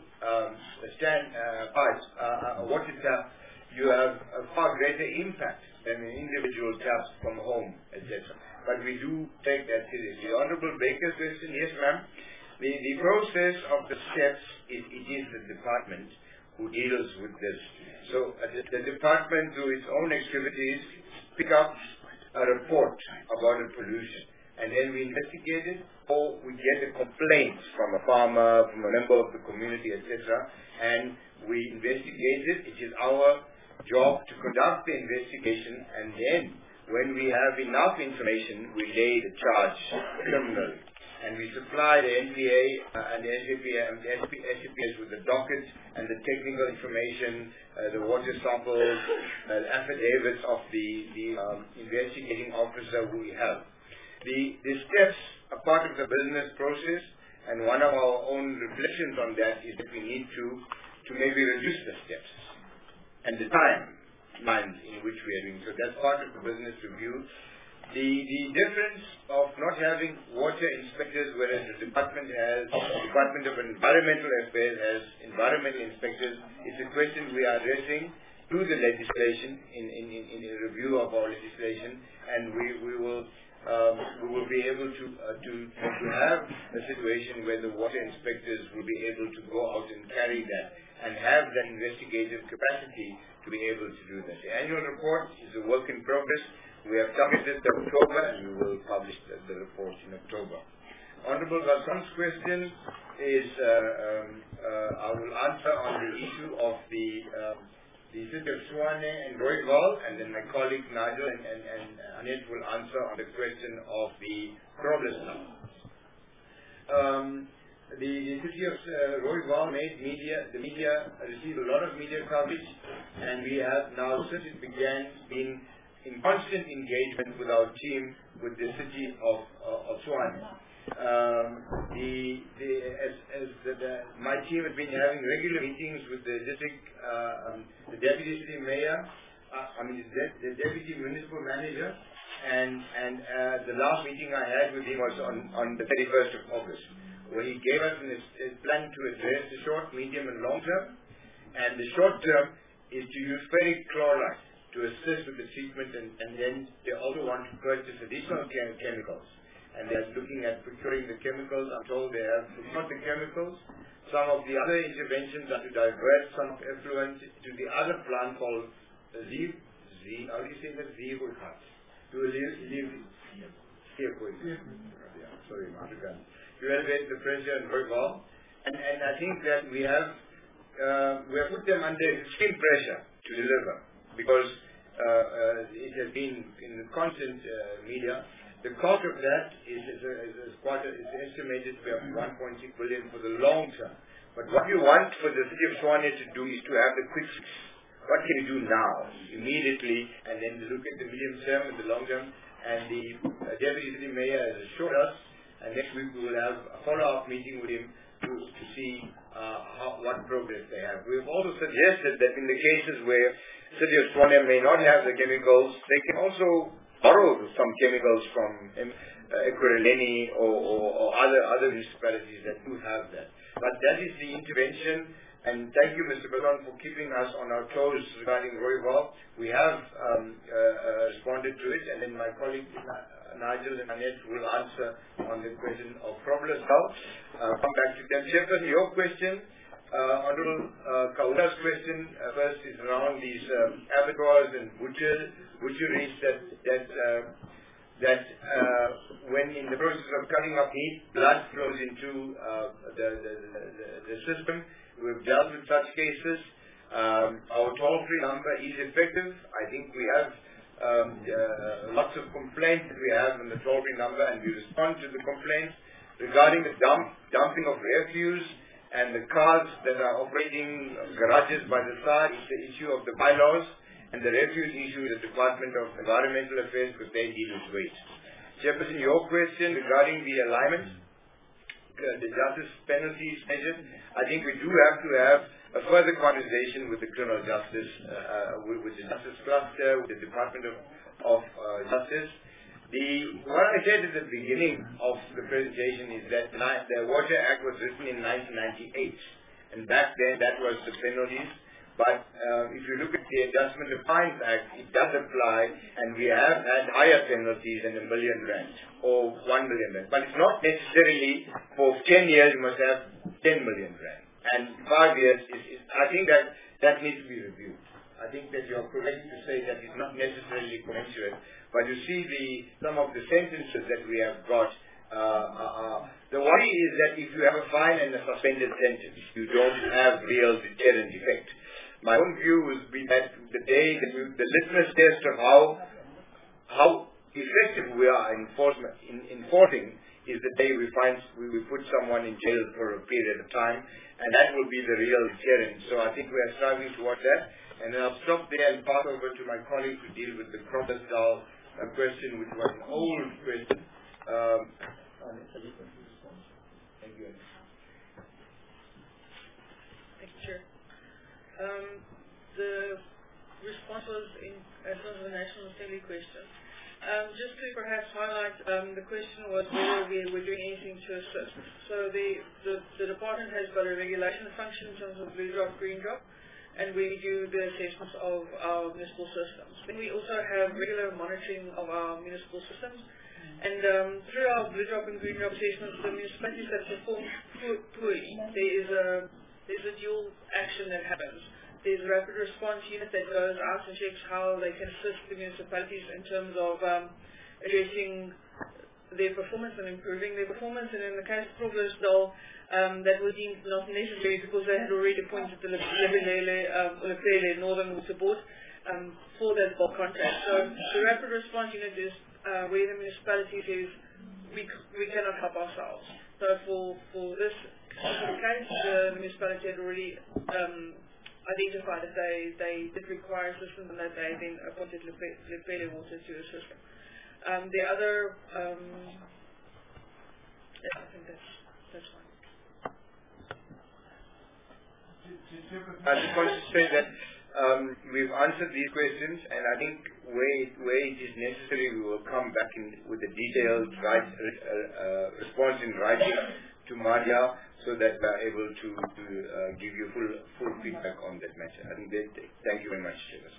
pipes, water tap, you have a far greater impact than an individual tap from home, etc. But we do take that seriously. The Honorable Baker's question, yes, ma'am. The process of the steps, it is the department who deals with this. So the department, through its own activities, pick up a report about the pollution. And then we investigate it, or we get a complaint from a farmer, from a member of the community, etc. And we investigate it. It is our job to conduct the investigation, and then when we have enough information, we lay the charge criminally. And we supply the NPA and the SCPS with the docket and the technical information, the water samples, affidavits of the investigating officer who we have. The steps are part of the business process, and one of our own reflections on that is that we need to maybe reduce the steps and the timelines in which we are doing. So that's part of the business review. The difference of not having water inspectors, whereas the Department of Environmental Affairs has environmental inspectors, is a question we are addressing through the legislation in a review of our legislation, and we will be able to have a situation where the water inspectors will be able to go out and carry that and have that investigative capacity to be able to do that. The annual report is a work in progress. We have targeted October, and we will publish the report in October. Honorable Vassam's question is, I will answer on the issue of the city of Tshwane and Rooiwal, and then my colleague Nigel and Annette will answer on the question of the Groblersdal. The city of Rooiwal made the media received a lot of media coverage, and we have now since it began been in constant engagement with our team with the city of Tshwane. My team has been having regular meetings with the district, the deputy city mayor, the deputy municipal manager, and the last meeting I had with him was on the 31st of August, where he gave us a plan to address the short, medium, and long term. And the short term is to use ferric chloride to assist with the treatment, and then they also want to purchase additional chemicals. And they're looking at procuring the chemicals. I'm told they have procured the chemicals. Some of the other interventions are to divert some effluent to the other plant called how do you say that? Zeegoedgat. To elevate the pressure and Rooiwal. And I think that we have put them under extreme pressure to deliver, because it has been in the constant media. The cost of that is estimated to be up 1.6 billion for the long term. But what you want for the city of Tshwane to do is to have the quick fix. What can you do now, immediately, and then look at the medium term and the long term. And the Deputy City Mayor has assured us, and next week we will have a follow-up meeting with him to see what progress they have. We have also suggested that in the cases where City of Tshwane may not have the chemicals, they can also borrow some chemicals from Ekurhuleni or other municipalities that do have that. But that is the intervention, and thank you, Mr. Bilon, for keeping us on our toes regarding Rooiwal. We have responded to it, and then my colleague Nigel and Annette will answer on the question of Probles Health. Come back to them. Chairperson, your question, Honorable Kaula's question first is around these abattoirs and butcheries that when in the process of cutting up meat, blood flows into the system. We've dealt with such cases. Our toll-free number is effective. I think we have lots of complaints that we have on the toll-free number, and we respond to the complaints. Regarding the dumping of refuse and the cars that are operating garages by the side, it's the issue of the bylaws, and the refuse issue is the Department of Environmental Affairs, because they deal with waste. Chairperson, your question regarding the alignment, the justice penalties measure, I think we do have to have a further conversation with the criminal justice, with the justice cluster, with the Department of Justice. What I said at the beginning of the presentation is that the Water Act was written in 1998, and back then that was the penalties. But if you look at the Adjustment of Fines Act, it does apply, and we have had higher penalties than R1 million or R1 million. But it's not necessarily for 10 years you must have R10 million. And 5 years, I think that needs to be reviewed. I think that you're correct to say that it's not necessarily commensurate. But you see some of the sentences that we have got. The worry is that if you have a fine and a suspended sentence, you don't have real deterrent effect. My own view would be that the litmus test of how effective we are in enforcing is the day we put someone in jail for a period of time, and that will be the real deterrent. So I think we are striving towards that. And then I'll stop there and pass over to my colleague to deal with the Probles question, which was an old question. Thank you. Thank you, Chair. The response was as well as the National Assembly question. Just to perhaps highlight, the question was whether we were doing anything to assist. So the department has got a regulation function in terms of blue drop, green drop, and we do the assessments of our municipal systems. Then we also have regular monitoring of our municipal systems, and through our blue drop and green drop assessments, the municipalities that perform poorly, there's a dual action that happens. There's a rapid response unit that goes out and checks how they can assist the municipalities in terms of addressing their performance and improving their performance. And in the case of Problesdal, that was deemed not necessary because they had already appointed the Lepele Northern Water Board for that bulk contract. So the rapid response unit is where the municipality says we cannot help ourselves. So for this case, the municipality had already identified that they did require assistance, and that they then appointed Lepele Water to assist them. The other, I think that's fine. I just want to say that we've answered these questions, and I think where it is necessary, we will come back with a detailed response in writing to to Maria so that we are able to give you full feedback on that matter. I think thank you very much, Chairperson.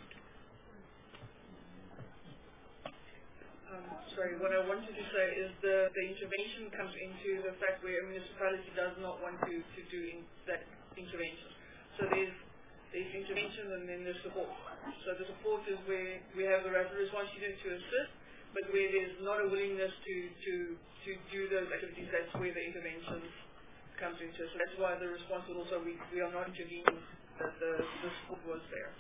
Sorry, what I wanted to say is the intervention comes into the fact where a municipality does not want to do that intervention. So there's intervention and then there's support. So the support is where we have the rapid response unit to assist, but where there's not a willingness to do those activities, that's where the intervention comes into. So that's why the response was also we are not intervening, that the support was there.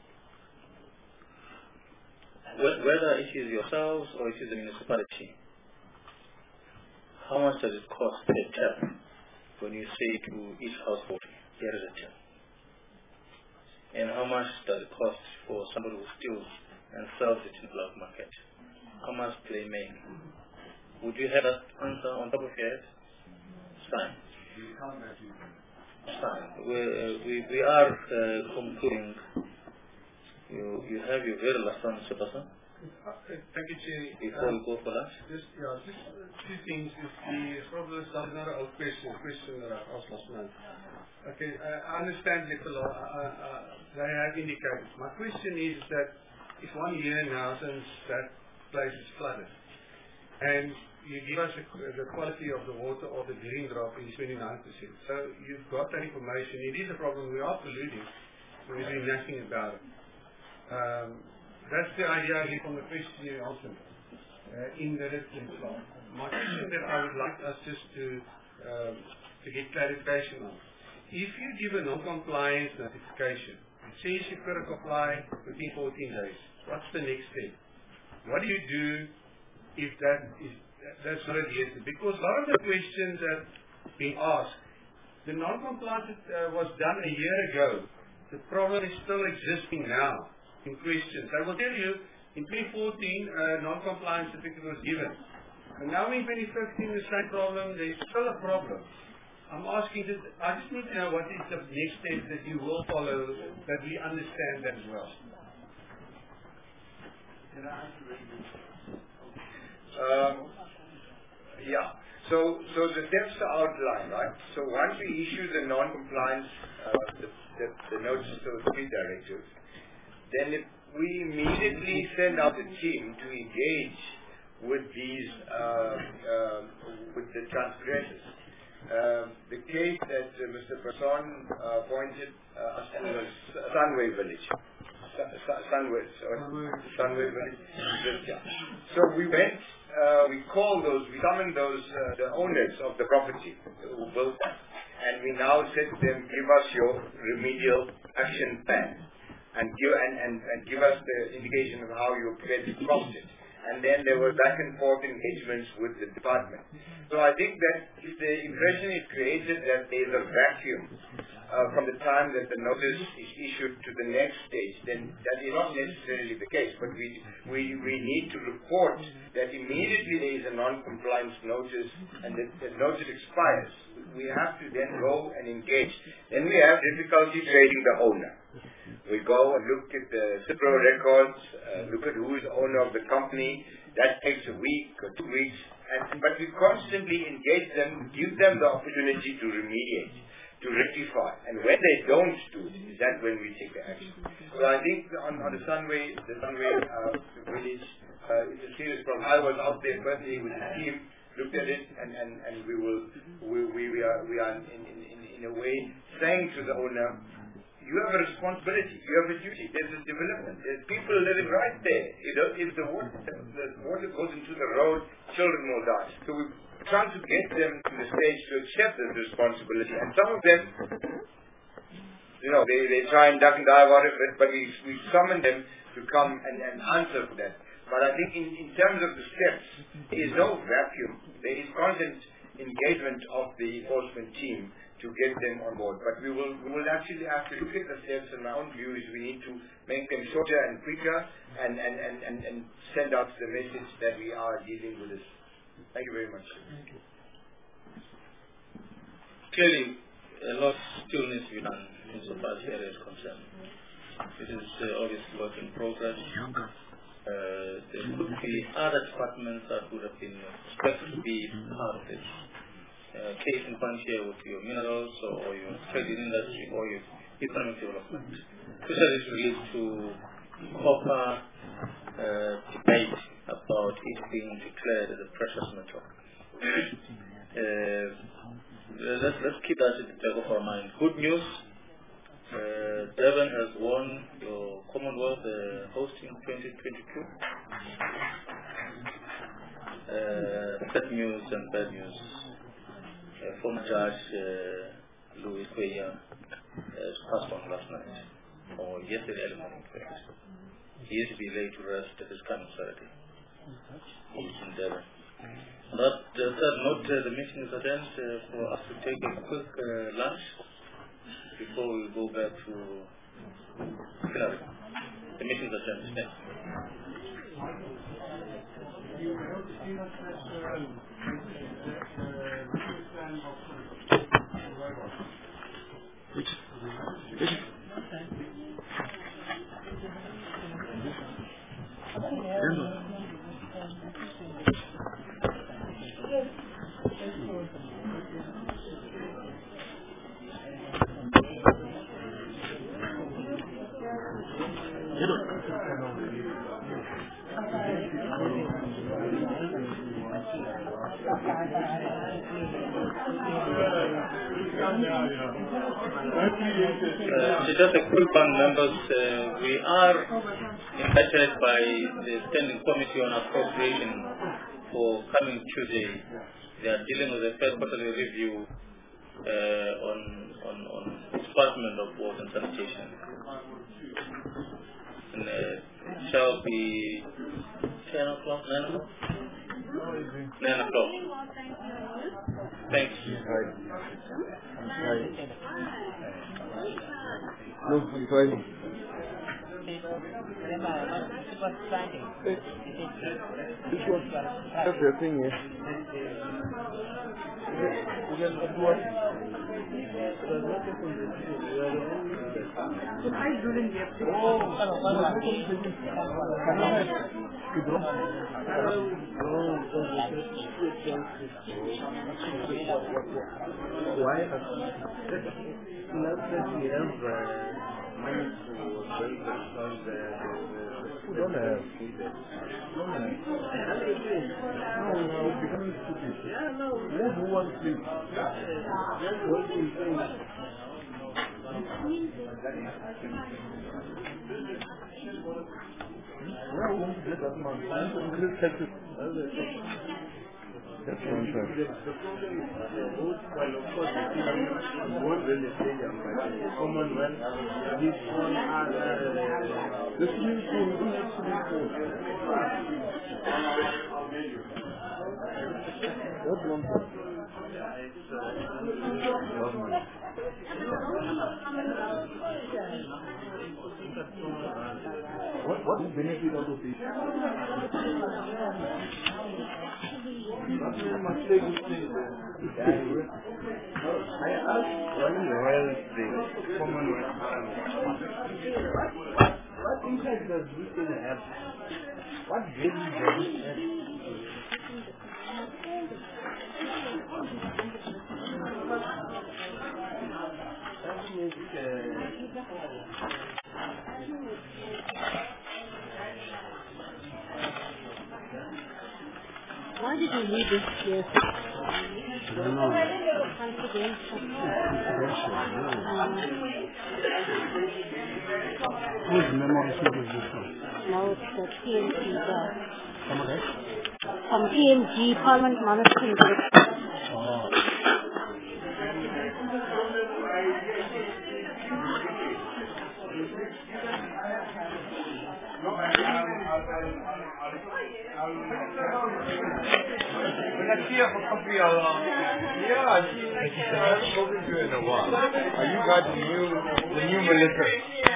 Whether it is yourselves or it is the municipality, how much does it cost per tap when you say to each household, here is a tap? And how much does it cost for somebody who steals and sells it in the black market? How much do they make? Would you have that answer on top of your head? It's fine. It's fine. We are concluding. You have your very last one, Mr. Basa. Thank you, Chair. Before we go for that? Just two things. It's probably not an old question that I asked last month. Okay, I understand the law. They have indicated. My question is that it's 1 year now since that place is flooded. And you give us the quality of the water of the green drop is 29%. So you've got that information. It is a problem. We are polluting. We're doing nothing about it. That's the idea from the question you answered in the written law. My question that I would like us just to get clarification on. If you give a non-compliance notification, it says you've got to comply within 14 days. What's the next step? What do you do if that's not yet? Because a lot of the questions that are being asked, the non-compliance was done a year ago. The problem is still existing now. In questions. I will tell you, in 2014, non-compliance certificate was given. And now in 2015, the same problem, there is still a problem. I'm asking this, I just need to know what is the next step that you will follow, that we understand that as well. Can I answer Yeah. So the steps are outlined, right? So once we issue the non-compliance, the notice to the three directives, then we immediately send out a team to engage with these, with the transgressors. The case that Mr. Prasan pointed us to was Sunway Village. Sunway Village. So we went, we summoned the owners of the property who built that, and we now said to them, give us your remedial action plan. And give us the indication of how you plan to cross it. And then there were back and forth engagements with the department. So I think that if the impression is created that there is a vacuum from the time that the notice is issued to the next stage, then that is not necessarily the case. But we need to report that immediately there is a non-compliance notice and the notice expires. We have to then go and engage. Then we have difficulty trading the owner. We go and look at the CIPRO records, look at who is the owner of the company. That takes a week or 2 weeks. But we constantly engage them, give them the opportunity to remediate, to rectify. And when they don't do it, is that when we take the action. So I think on the Sunway village, it's a serious problem. I was out there personally with the team, looked at it, and we are in a way saying to the owner, you have a responsibility, you have a duty, there's a development, there's people living right there. If the water goes into the road, children will die. So we're trying to get them to the stage to accept this responsibility. And some of them, they try and duck and dive out of it, but we summon them to come and answer for that. But I think in terms of the steps, there is no vacuum. There is constant engagement of the enforcement team to get them on board. But we will actually have to look at the steps, and my own view is we need to make them shorter and quicker and send out the message that we are dealing with this. Thank you very much. Thank you. Clearly, a lot still needs to be done insofar as area is concerned. It is obviously work in progress. There could be other departments that would have been expected to be part of this. case in point here with your minerals or your trading industry or your economic development. Especially it relates to copper debate about it being declared as a precious metal. Let's keep that at the back of our mind. Good news. Durban has won your Commonwealth hosting 2022. Bad news and bad news. Former Judge Louis Kweya has passed on last night, or yesterday early morning. He is to be laid to rest this coming Saturday. He's in Durban. On that third note, the meeting is adjourned for us to take a quick lunch before we go back to Hillary. The meeting is adjourned. Thanks. Just a quick one, members. We are invited by the Standing Committee on Appropriation for coming Tuesday. They are dealing with the third quarterly review on Department of Water and Sanitation. And it shall be 10 o'clock, 9 o'clock? 9 o'clock. Thanks. No, I'm driving. This was that's the thing, yeah. We don't have. No, becoming stupid. Who wants this? What do you think? That's one thing. Well, of course, won't really say Commonwealth. This one has the swimming pool. That's one thing. What is the benefit out of this? I asked when the Commonwealth what impact does this thing have? What value does it have? Why did you leave this here? I don't know. Whose memory sheet is this one? No, it's the PMG there. Some of that? From PMG, Parliament Monitoring Group. Oh. Yeah, she hasn't spoken to her in a while. Are you guys the new militia?